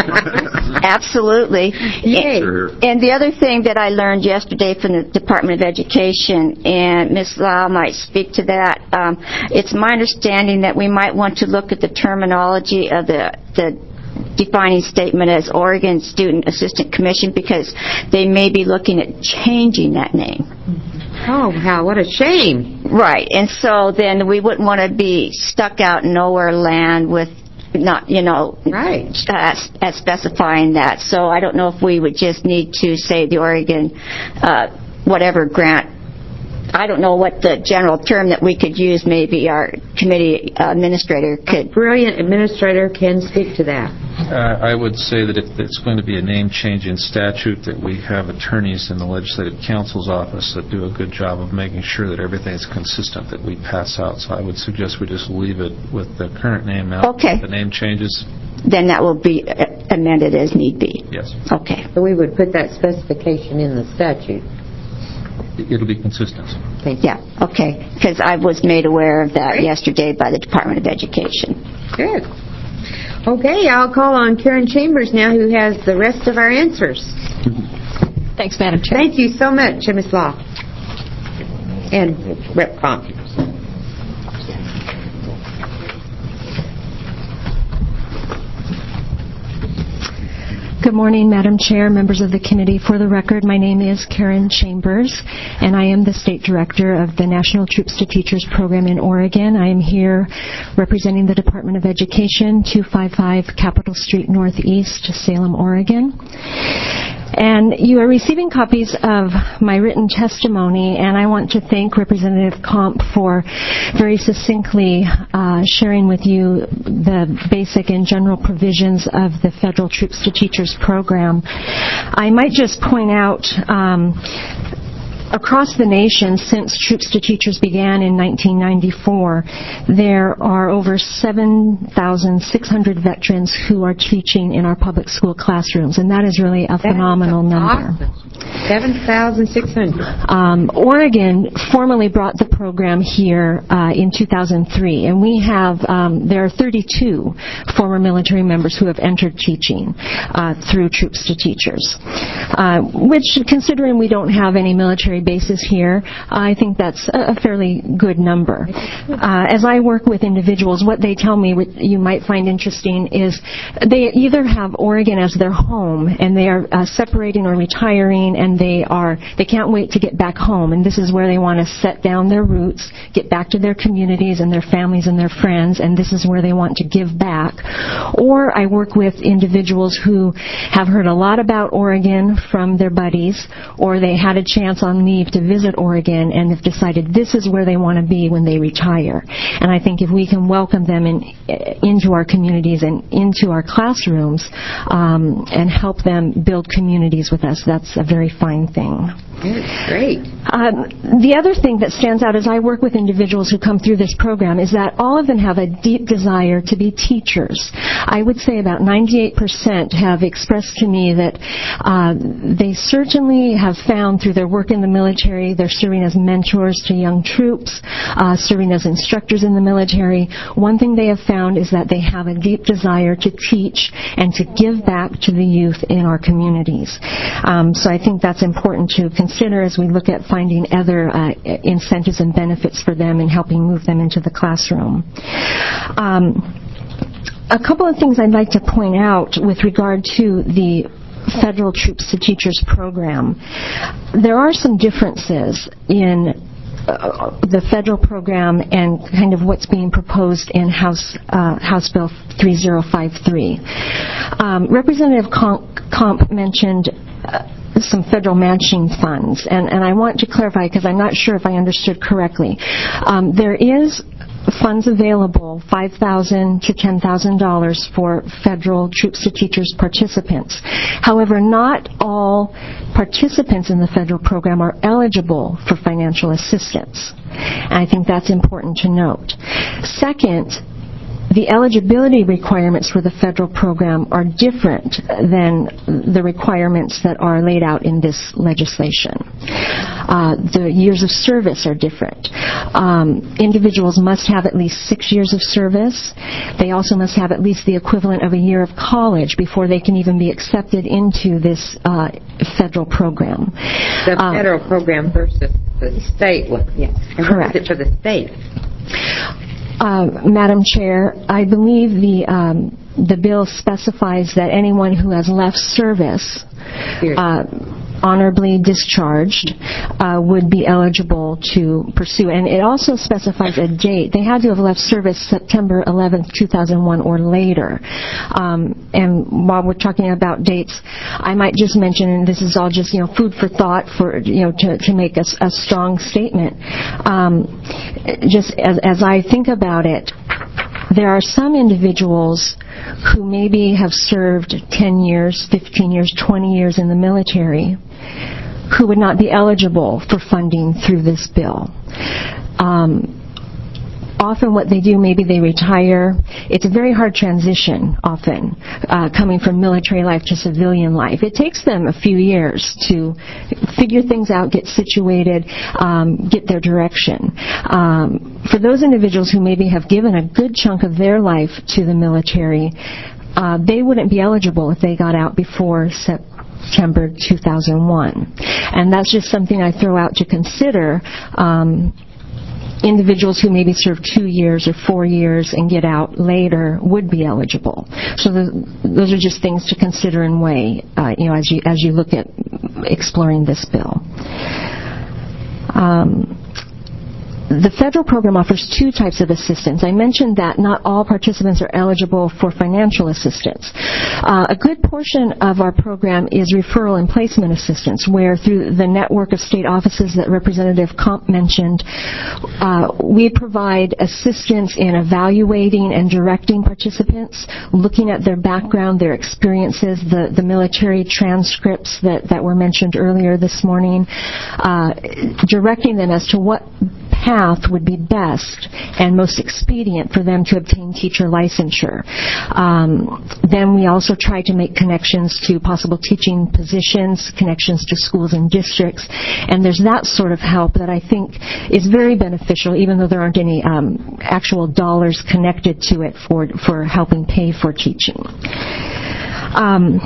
Absolutely. Yay. Sure. And the other thing that I learned yesterday from the Department of Education, and Miz Lau might speak to that, um, it's my understanding that we might want to look at the terminology of the, the defining statement as Oregon Student Assistant Commission, because they may be looking at changing that name. Oh, how, what a shame. Right, and so then we wouldn't want to be stuck out in nowhere land with not, you know, right. uh, as specifying that. So I don't know if we would just need to say the Oregon, uh, whatever grant. I don't know what the general term that we could use. Maybe our committee administrator could. A brilliant administrator can speak to that. Uh, I would say that if it's going to be a name change in statute, that we have attorneys in the Legislative Counsel's office that do a good job of making sure that everything is consistent that we pass out. So I would suggest we just leave it with the current name now. Okay. The name changes. Then that will be amended as need be. Yes. Okay. So we would put that specification in the statute. It'll be consistent. Thank you. Yeah, okay, because I was made aware of that Great. yesterday by the Department of Education. Good. Okay, I'll call on Karen Chambers now, who has the rest of our answers. Thanks, Madam Chair. Thank you so much, Miz Law. And Rep Comp. Good morning, Madam Chair, members of the committee. For the record, my name is Karen Chambers, and I am the State Director of the National Troops to Teachers program in Oregon. I am here representing the Department of Education, two fifty-five Capitol Street Northeast, Salem, Oregon. And you are receiving copies of my written testimony, and I want to thank Representative Comp for very succinctly uh, sharing with you the basic and general provisions of the Federal Troops to Teachers program. I might just point out um, across the nation, since Troops to Teachers began in nineteen ninety-four, there are over seven thousand six hundred veterans who are teaching in our public school classrooms, and that is really a that phenomenal number. Awesome. seven thousand six hundred. Um, Oregon formally brought the program here uh, in two thousand three, and we have, um, there are thirty-two former military members who have entered teaching uh, through Troops to Teachers, uh, which, considering we don't have any military bases here, I think that's a fairly good number. Uh, as I work with individuals, what they tell me, what you might find interesting, is they either have Oregon as their home and they are uh, separating or retiring, and they are they can't wait to get back home, and this is where they want to set down their roots, get back to their communities and their families and their friends, and this is where they want to give back. Or I work with individuals who have heard a lot about Oregon from their buddies, or they had a chance on leave to visit Oregon and have decided this is where they want to be when they retire. And I think if we can welcome them in, into our communities and into our classrooms um, and help them build communities with us, that's a very fine thing. Great. Um, the other thing that stands out as I work with individuals who come through this program is that all of them have a deep desire to be teachers. I would say about ninety-eight percent have expressed to me that uh, they certainly have found through their work in the military, they're serving as mentors to young troops, uh, serving as instructors in the military. One thing they have found is that they have a deep desire to teach and to give back to the youth in our communities. Um, so I think that's important to consider as we look at finding other uh, incentives and benefits for them and helping move them into the classroom. Um, a couple of things I'd like to point out with regard to the Federal Troops to Teachers program. There are some differences in uh, the federal program and kind of what's being proposed in House uh, House Bill three oh five three. Um, Representative Comp, Comp mentioned uh, some federal matching funds, and, and I want to clarify because I'm not sure if I understood correctly. Um, there is funds available, five thousand dollars to ten thousand dollars for Federal Troops to Teachers participants. However, not all participants in the federal program are eligible for financial assistance. And I think that's important to note. Second, the eligibility requirements for the federal program are different than the requirements that are laid out in this legislation. Uh, the years of service are different. Um, individuals must have at least six years of service. They also must have at least the equivalent of a year of college before they can even be accepted into this uh, federal program. The um, federal program versus the state one. Yeah. And correct. What is it for the state? Uh, Madam Chair, I believe the um, the bill specifies that anyone who has left service uh, honorably discharged uh, would be eligible to pursue. And it also specifies a date. They had to have left service September eleventh, two thousand one or later. Um, and while we're talking about dates, I might just mention, and this is all just, you know, food for thought for, you know, to, to make a, a strong statement. Um, just as, as I think about it, there are some individuals who maybe have served ten years, fifteen years, twenty years in the military who would not be eligible for funding through this bill. Um, often what they do, maybe they retire. It's a very hard transition, often, uh, coming from military life to civilian life. It takes them a few years to figure things out, get situated, um, get their direction. Um, for those individuals who maybe have given a good chunk of their life to the military, uh, they wouldn't be eligible if they got out before September two thousand one. And that's just something I throw out to consider. Um, individuals who maybe serve two years or four years and get out later would be eligible. So the, those are just things to consider and weigh, uh, you know, as you as you look at exploring this bill. Um, The federal program offers two types of assistance. I mentioned that not all participants are eligible for financial assistance. Uh, a good portion of our program is referral and placement assistance, where through the network of state offices that Representative Comp mentioned, uh, we provide assistance in evaluating and directing participants, looking at their background, their experiences, the, the military transcripts that, that were mentioned earlier this morning, uh, directing them as to what path would be best and most expedient for them to obtain teacher licensure. Um, then we also try to make connections to possible teaching positions, connections to schools and districts, and there's that sort of help that I think is very beneficial, even though there aren't any um, actual dollars connected to it for, for helping pay for teaching. Um,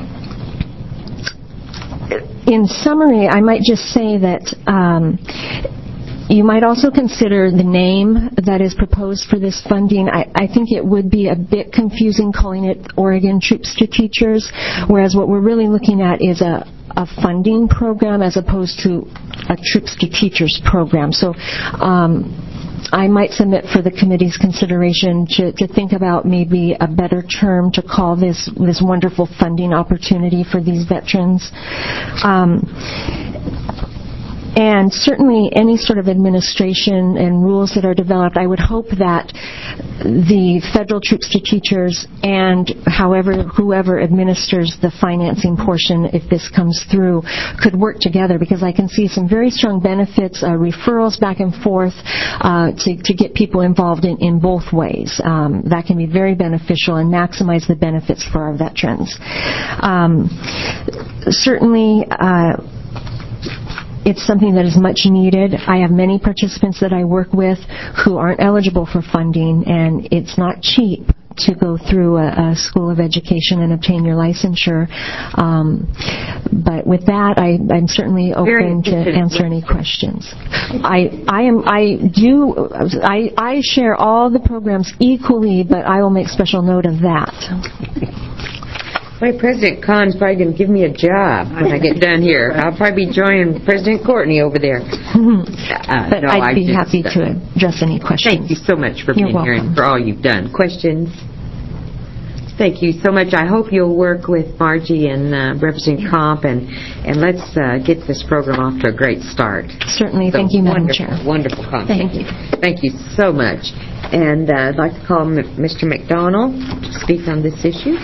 in summary, I might just say that um, you might also consider the name that is proposed for this funding. I, I think it would be a bit confusing calling it Oregon Troops to Teachers, whereas what we're really looking at is a, a funding program as opposed to a Troops to Teachers program. So um, I might submit for the committee's consideration to, to think about maybe a better term to call this this wonderful funding opportunity for these veterans. Um, And certainly any sort of administration and rules that are developed, I would hope that the federal troops to teachers and however whoever administers the financing portion, if this comes through, could work together, because I can see some very strong benefits, uh, referrals back and forth uh, to, to get people involved in, in both ways. Um, that can be very beneficial and maximize the benefits for our veterans. Um, certainly, uh, it's something that is much needed. I have many participants that I work with who aren't eligible for funding, and it's not cheap to go through a, a school of education and obtain your licensure. Um, but with that, I, I'm certainly open to answer any questions. I, I am, I do, I, I share all the programs equally, but I will make special note of that. My President Kahn's probably going to give me a job when I get done here. I'll probably be joining President Courtney over there. Uh, but no, I'd I be just, happy to address any questions. Thank you so much for You're being here and welcome. for all you've done. Questions? Thank you so much. I hope you'll work with Margie and uh, Representative Comp, and, and let's uh, get this program off to a great start. Certainly. So Thank you, Madam wonderful, Chair. Wonderful comment. Thank you. Thank you so much. And uh, I'd like to call M- Mister McDonald to speak on this issue.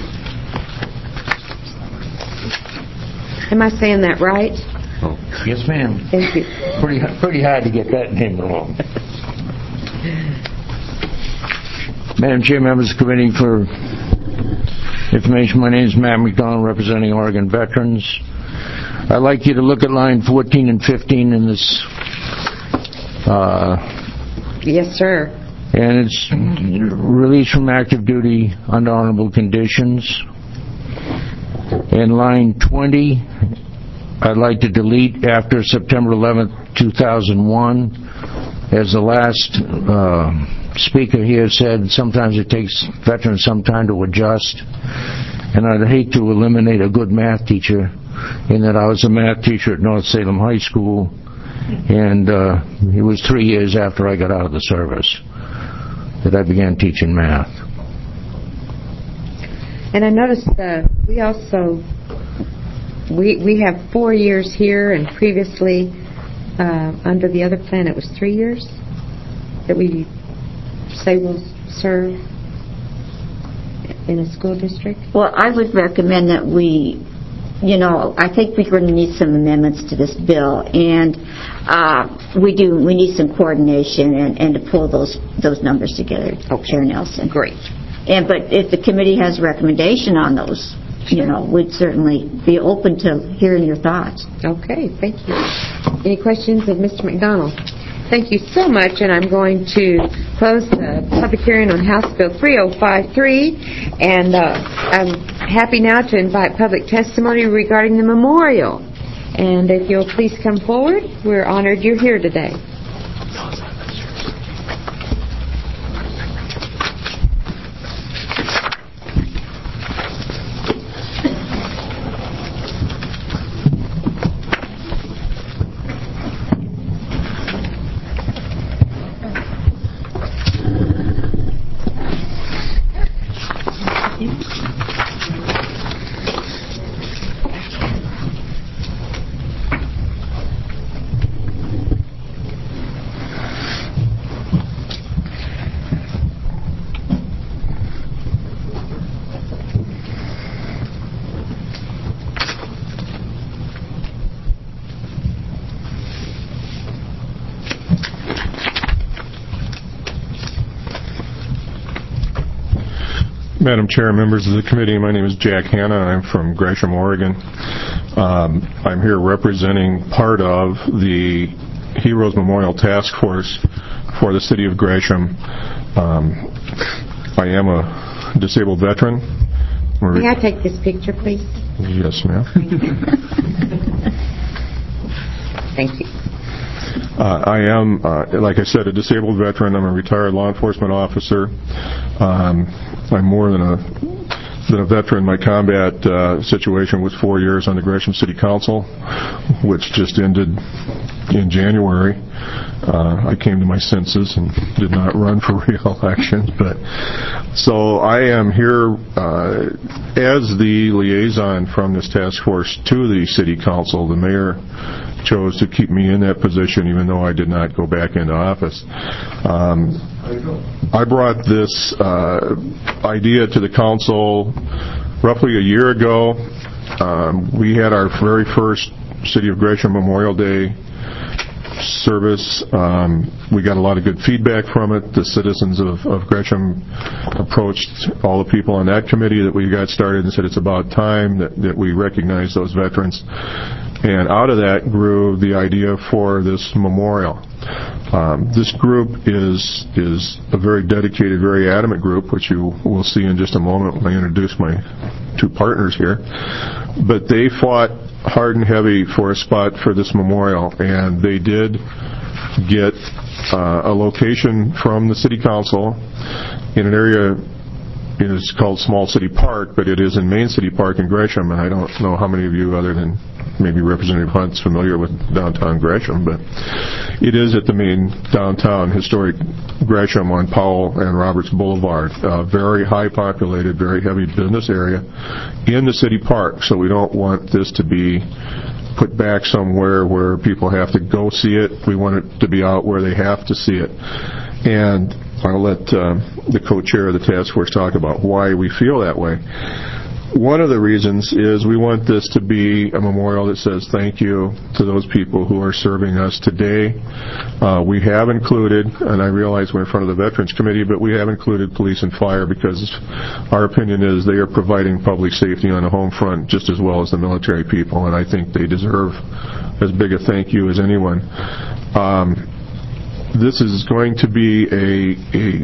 Am I saying that right? Oh, yes, ma'am. Thank you. Pretty, pretty hard to get that name wrong. Madam Chair, members of the committee, for information, my name is Matt McDonald, representing Oregon Veterans. I'd like you to look at line fourteen and fifteen in this. Uh, yes, sir. And it's released from active duty under honorable conditions. In line twenty, I'd like to delete after September eleventh, two thousand one. As the last uh, speaker here said, sometimes it takes veterans some time to adjust. And I'd hate to eliminate a good math teacher, in that I was a math teacher at North Salem High School, and uh, it was three years after I got out of the service that I began teaching math. And I noticed uh, we also, we we have four years here, and previously uh, under the other plan it was three years that we say will serve in a school district. Well, I would recommend that we, you know, I think we're going to need some amendments to this bill, and uh, we do, we need some coordination and, and to pull those those numbers together, okay. Chair Nelson. Great. And but if the committee has a recommendation on those, you know, we'd certainly be open to hearing your thoughts. Okay, thank you. Any questions of Mister McDonald? Thank you so much, and I'm going to close the public hearing on House Bill three oh five three, and uh, I'm happy now to invite public testimony regarding the memorial. And if you'll please come forward, we're honored you're here today. Madam Chair, members of the committee, my name is Jack Hanna. I'm from Gresham, Oregon. Um, I'm here representing part of the Heroes Memorial Task Force for the city of Gresham. Um, I am a disabled veteran. May I take this picture, please? Yes, ma'am. Thank you. Uh, I am, uh, like I said, a disabled veteran. I'm a retired law enforcement officer. Um, I'm more than a than a veteran. My combat uh, situation was four years on the Gresham City Council, which just ended in January. Uh, I came to my senses and did not run for re-election, but So I am here uh, as the liaison from this task force to the City Council. The mayor chose to keep me in that position even though I did not go back into office. Um, I brought this uh, idea to the council roughly a year ago. Um, we had our very first City of Gresham Memorial Day service. Um, we got a lot of good feedback from it. The citizens of, of Gresham approached all the people on that committee that we got started and said it's about time that, that we recognize those veterans. And out of that grew the idea for this memorial. Um, this group is is a very dedicated, very adamant group, which you will see in just a moment when I introduce my two partners here. But they fought hard and heavy for a spot for this memorial, and they did get uh, a location from the City Council in an area. It is called Small City Park, but it is in Main City Park in Gresham, and I don't know how many of you, other than maybe Representative Hunt's, familiar with downtown Gresham, but it is at the main downtown historic Gresham on Powell and Roberts Boulevard. A very high populated, very heavy business area in the city park, so we don't want this to be put back somewhere where people have to go see it. We want it to be out where they have to see it. And I'll let uh, the co-chair of the task force talk about why we feel that way. One of the reasons is we want this to be a memorial that says thank you to those people who are serving us today. Uh, we have included, and I realize we're in front of the Veterans Committee, but we have included police and fire because our opinion is they are providing public safety on the home front just as well as the military people, and I think they deserve as big a thank you as anyone. Um, This is going to be a, a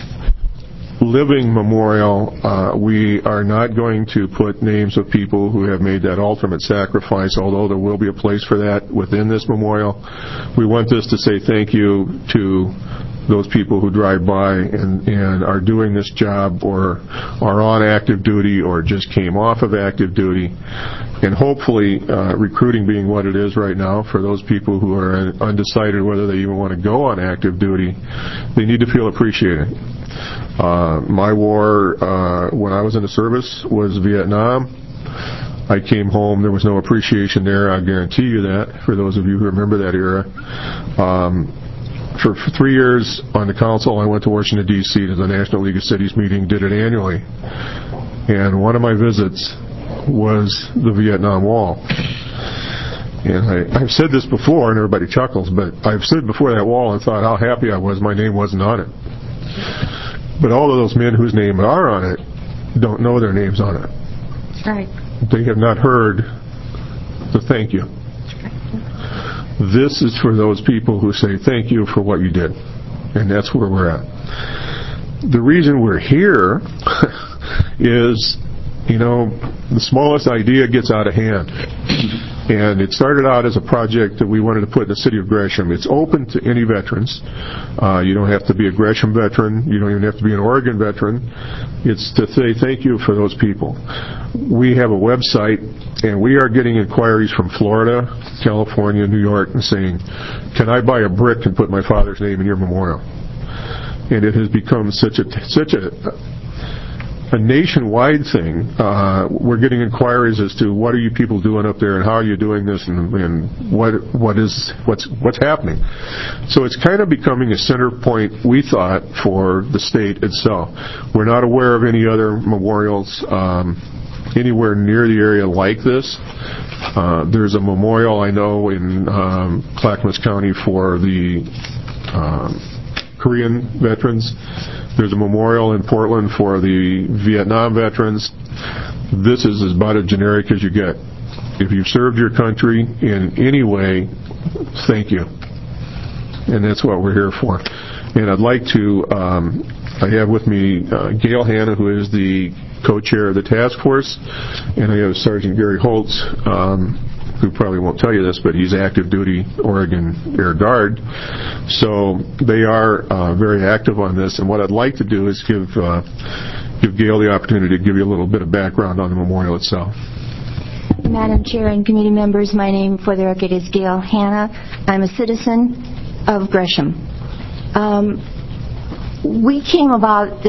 living memorial. Uh, we are not going to put names of people who have made that ultimate sacrifice, although there will be a place for that within this memorial. We want this to say thank you to those people who drive by and, and are doing this job or are on active duty or just came off of active duty. And hopefully, uh, recruiting being what it is right now, for those people who are undecided whether they even want to go on active duty, they need to feel appreciated. Uh, my war, uh, when I was in the service, was Vietnam. I came home, there was no appreciation there, I guarantee you that, for those of you who remember that era. Um, for, for three years on the council, I went to Washington, D C to the National League of Cities meeting, did it annually. And one of my visits was the Vietnam Wall. And I, I've said this before, and everybody chuckles, but I've stood before that wall and thought how happy I was my name wasn't on it. But all of those men whose names are on it don't know their names on it. That's right. They have not heard the thank you. This is for those people who say thank you for what you did. And that's where we're at. The reason we're here is, you know, the smallest idea gets out of hand. And it started out as a project that we wanted to put in the city of Gresham. It's open to any veterans. Uh, you don't have to be a Gresham veteran. You don't even have to be an Oregon veteran. It's to say thank you for those people. We have a website, and we are getting inquiries from Florida, California, New York, and saying, can I buy a brick and put my father's name in your memorial? And it has become such a such a a nationwide thing. Uh, we're getting inquiries as to what are you people doing up there and how are you doing this and, and what what is what's what's happening. So it's kind of becoming a center point, we thought, for the state itself. We're not aware of any other memorials um, anywhere near the area like this. Uh, there's a memorial I know in um, Clackamas County for the um, Korean veterans. There's a memorial in Portland for the Vietnam veterans. This is about as generic as you get. If you've served your country in any way, thank you. And that's what we're here for. And I'd like to, um, I have with me uh, Gail Hanna, who is the co-chair of the task force, and I have Sergeant Gary Holtz, um, who probably won't tell you this, but he's active duty Oregon Air Guard. So they are uh, very active on this. And what I'd like to do is give uh, give Gail the opportunity to give you a little bit of background on the memorial itself. Madam Chair and committee members, my name for the record is Gail Hanna. I'm a citizen of Gresham. Um, we came about this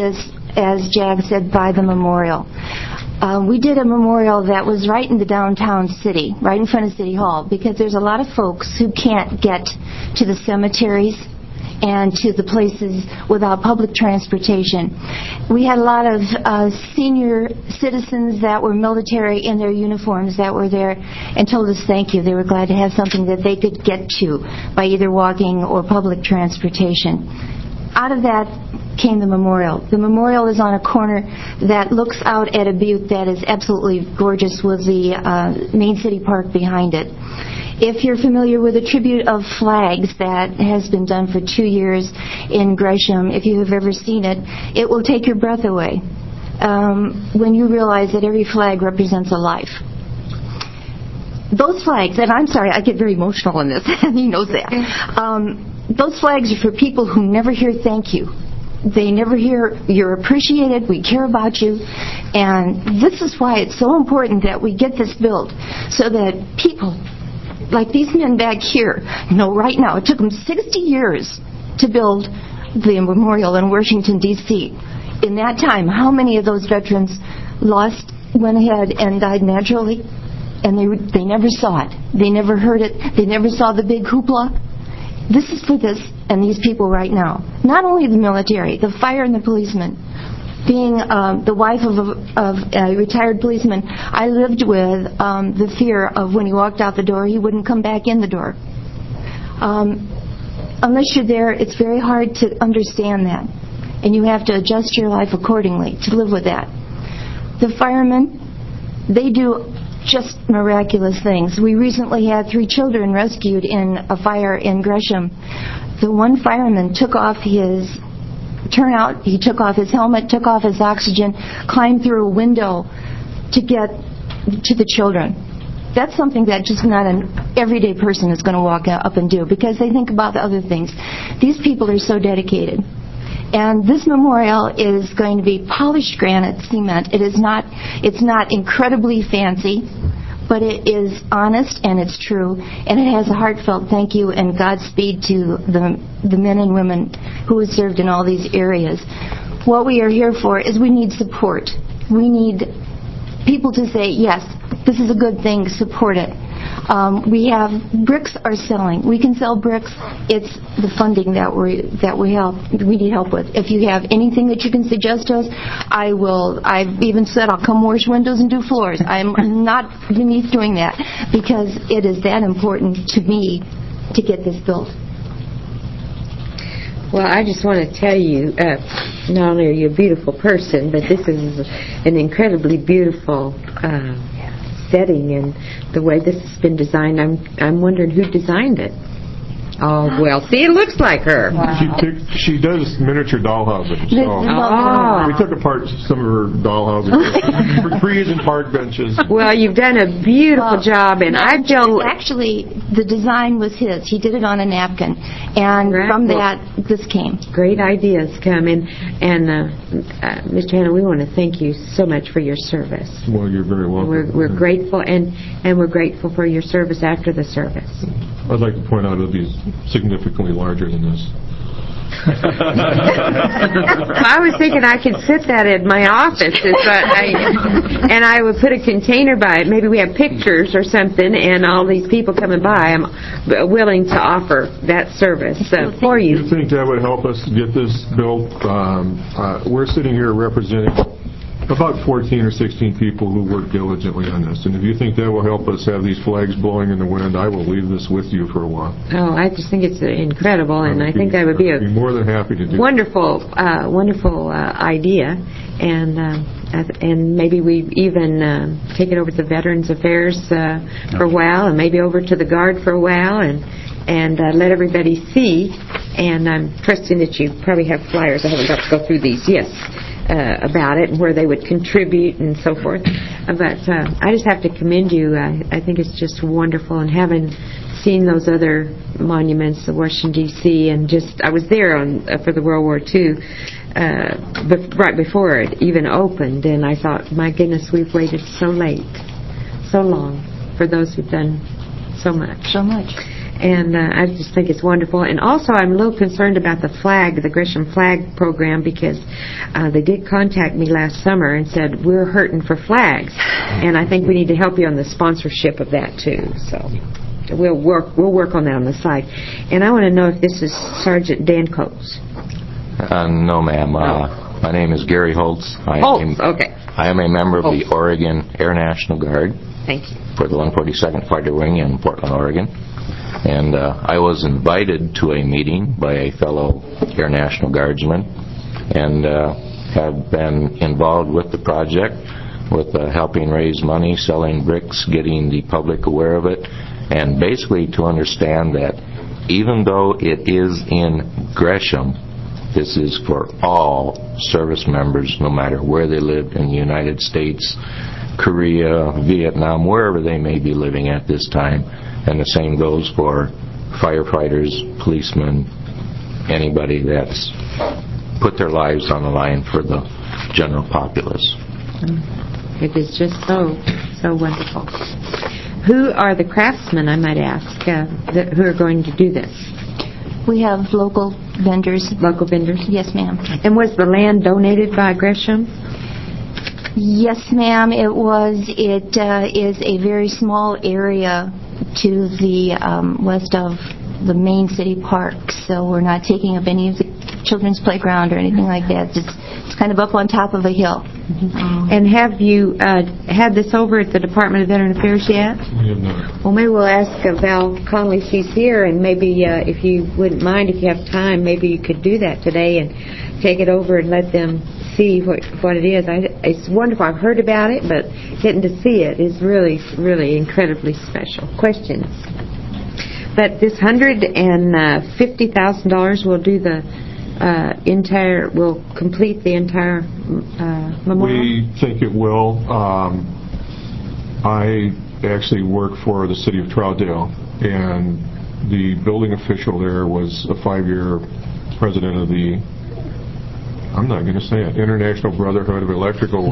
as Jag said, by the memorial. Um, we did a memorial that was right in the downtown city, right in front of City Hall, because there's a lot of folks who can't get to the cemeteries and to the places without public transportation. We had a lot of uh, senior citizens that were military in their uniforms that were there and told us thank you. They were glad to have something that they could get to by either walking or public transportation. Out of that came the memorial. The memorial is on a corner that looks out at a butte that is absolutely gorgeous with the uh, main city park behind it. If you're familiar with a tribute of flags that has been done for two years in Gresham, if you have ever seen it, it will take your breath away um, when you realize that every flag represents a life. Those flags, and I'm sorry, I get very emotional in this, and he knows that. Um, those flags are for people who never hear thank you. They never hear you're appreciated, we care about you, and this is why it's so important that we get this built so that people like these men back here know right now. It took them sixty years to build the memorial in Washington, D C In that time, how many of those veterans lost, went ahead and died naturally? And they they never saw it. They never heard it. They never saw the big hoopla. This is for this and these people right now. Not only the military, the fire and the policemen. Being um, the wife of a, of a retired policeman, I lived with um, the fear of when he walked out the door, he wouldn't come back in the door. Um, unless you're there, it's very hard to understand that. And you have to adjust your life accordingly to live with that. The firemen, they do just miraculous things. We recently had three children rescued in a fire in Gresham. The one fireman took off his turnout, he took off his helmet, took off his oxygen, climbed through a window to get to the children. That's something that just not an everyday person is going to walk up and do because they think about the other things. These people are so dedicated. And this memorial is going to be polished granite cement. It is not, it's not incredibly fancy, but it is honest and it's true, and it has a heartfelt thank you and Godspeed to the the men and women who have served in all these areas. What we are here for is we need support. We need people to say, yes, this is a good thing, support it. Um, we have, bricks are selling. We can sell bricks. It's the funding that we that we help we need help with. If you have anything that you can suggest to us, I will. I've even said I'll come wash windows and do floors. I'm not beneath doing that because it is that important to me to get this built. Well, I just want to tell you, uh, not only are you a beautiful person, but this is an incredibly beautiful uh, setting, and the way this has been designed, I'm I'm wondering who designed it. Oh, well, see, it looks like her. Wow. She took, she does miniature dollhouses. So oh. We took apart some of her dollhouses for trees and park benches. Well, you've done a beautiful well, job, and I don't... Actually, the design was his. He did it on a napkin, and right. from that, this came. Great ideas come in, and uh, uh, Mister Hanna, we want to thank you so much for your service. Well, you're very welcome. We're, we're grateful, and, and we're grateful for your service after the service. I'd like to point out it'll be significantly larger than this. I was thinking I could sit that in my office, but I, and I would put a container by it. Maybe we have pictures or something, and all these people coming by. I'm willing to offer that service uh, for you. Do you think that would help us get this built? Um, uh, we're sitting here representing about fourteen or sixteen people who work diligently on this. And if you think that will help us have these flags blowing in the wind, I will leave this with you for a while. Oh, I just think it's incredible, and I, I think be, that would be a be more than happy to do wonderful, uh, wonderful uh, idea. And uh, and maybe we even uh, take it over to Veterans Affairs uh, for a while, and maybe over to the Guard for a while, and and uh, let everybody see. And I'm trusting that you probably have flyers. I haven't got to go through these. Yes. Uh, about it and where they would contribute and so forth. Uh, but uh, I just have to commend you. I, I think it's just wonderful. And having seen those other monuments, the Washington, D C, and just, I was there on uh, for the World War Two, uh, be- right before it even opened, and I thought, my goodness, we've waited so late, so long for those who've done so much. So much. And uh, I just think it's wonderful. And also, I'm a little concerned about the flag, the Gresham Flag Program, because uh, they did contact me last summer and said, we're hurting for flags. And I think we need to help you on the sponsorship of that, too. So we'll work we'll work on that on the side. And I want to know if this is Sergeant Dan Coates. Uh, no, ma'am. Uh, my name is Gary Holtz. I Holtz, am, okay. I am a member of Holtz. the Oregon Air National Guard. Thank you. For the one forty-second Fighter Wing in Portland, Oregon. And uh, I was invited to a meeting by a fellow Air National Guardsman and uh, have been involved with the project, with uh, helping raise money, selling bricks, getting the public aware of it, and basically to understand that even though it is in Gresham, this is for all service members, no matter where they live in the United States, Korea, Vietnam, wherever they may be living at this time. And the same goes for firefighters, policemen, anybody that's put their lives on the line for the general populace. It is just so, so wonderful. Who are the craftsmen, I might ask, uh, that, who are going to do this? We have local vendors. Local vendors? Yes, ma'am. And was the land donated by Gresham? Yes, ma'am. It was. It uh, is a very small area to the um, west of the main city park, so we're not taking up any of the children's playground or anything like that. It's, it's kind of up on top of a hill. Mm-hmm. And have you uh, had this over at the Department of Veteran Affairs yet? We have not. Well, maybe we'll ask uh, Val Conley, she's here, and maybe uh, if you wouldn't mind, if you have time, maybe you could do that today and take it over and let them see what what it is. I, it's wonderful. I've heard about it, but getting to see it is really, really incredibly special. Questions? But this one hundred fifty thousand dollars will do the uh, entire, will complete the entire uh, memorial? We think it will. Um, I actually work for the city of Troutdale, and the building official there was a five-year president of the, I'm not going to say it, International Brotherhood of Electrical.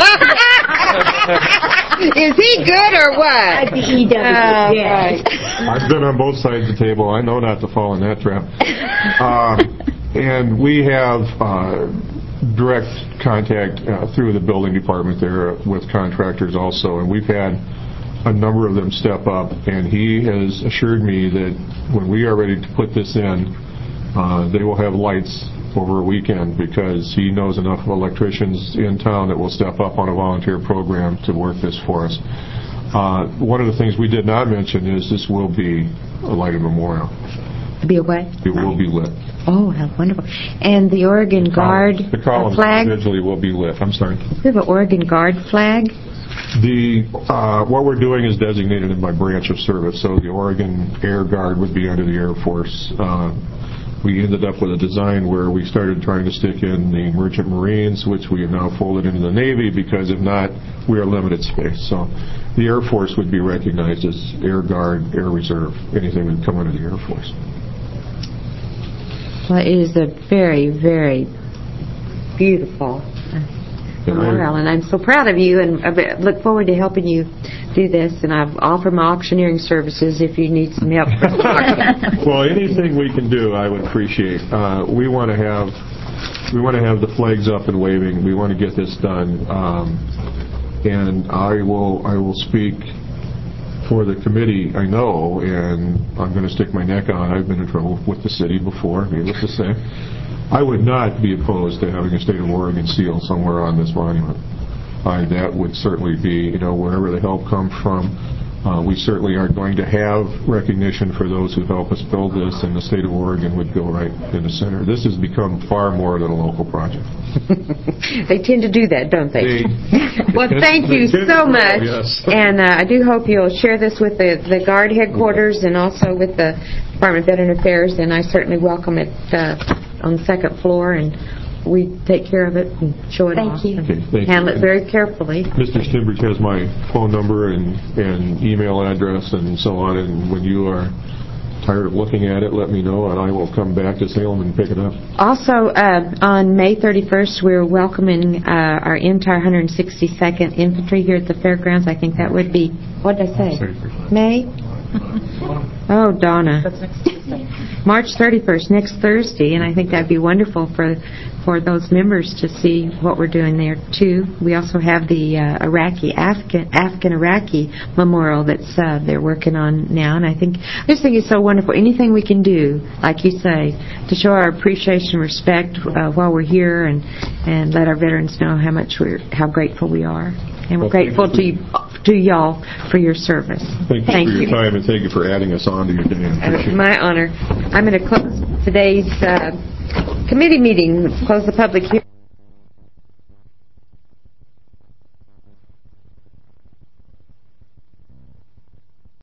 Is he good or what? At the E W, uh, yes. I've been on both sides of the table. I know not to fall in that trap. Uh, and we have uh, direct contact uh, through the building department there with contractors also, and we've had a number of them step up, and he has assured me that when we are ready to put this in, uh, they will have lights over a weekend, because he knows enough of electricians in town that will step up on a volunteer program to work this for us. Uh, one of the things we did not mention is this will be a lighted memorial. Be away? It will be lit. Oh, how wonderful. And the Oregon The Guard columns, the columns flag? individually will be lit. I'm sorry. We have an Oregon Guard flag? The uh, what we're doing is designated in my branch of service, so the Oregon Air Guard would be under the Air Force. Uh, we ended up with a design where we started trying to stick in the Merchant Marines, which we have now folded into the Navy, because if not, we are limited space. So the Air Force would be recognized as Air Guard, Air Reserve, anything would come under the Air Force. Well, it is a very, very beautiful memorial, and I'm so proud of you, and I look forward to helping you do this, and I've offered my auctioneering services if you need some help. Well, anything we can do, I would appreciate. Uh, we want to have we want to have the flags up and waving. We want to get this done, um, and I will I will speak for the committee. I know, and I'm going to stick my neck on. I've been in trouble with the city before, needless to say. I would not be opposed to having a state of Oregon seal somewhere on this monument. Uh, that would certainly be, you know, wherever the help comes from. Uh, we certainly are going to have recognition for those who help us build this, and the state of Oregon would go right in the center. This has become far more than a local project. They tend to do that, don't they? they well, thank you so much. Yes. And uh, I do hope you'll share this with the, the Guard headquarters and also with the Department of Veteran Affairs, and I certainly welcome it uh, on the second floor, and we take care of it and show it Thank off. you. Okay, thank handle you. it very carefully. Mister Stinbridge has my phone number and, and email address and so on, and when you are tired of looking at it, let me know, and I will come back to Salem and pick it up. Also, uh, on May thirty-first, we're welcoming uh, our entire one hundred sixty-second Infantry here at the fairgrounds. I think that would be, what did I say? May? Oh, Donna. March thirty-first, next Thursday, and I think that'd be wonderful for for those members to see what we're doing there, too. We also have the uh, Iraqi, Afghan, Afghan-Iraqi memorial that's uh, they're working on now, and I think, I just think it's so wonderful. Anything we can do, like you say, to show our appreciation and respect uh, while we're here and, and let our veterans know how much we're, how grateful we are. And we're Well, grateful to you, to y'all for your service. Thank you Thank for your you. time, and thank you for adding us on to your day. I appreciate Uh, my honor. I'm going to close today's uh, committee meeting, close the public hearing.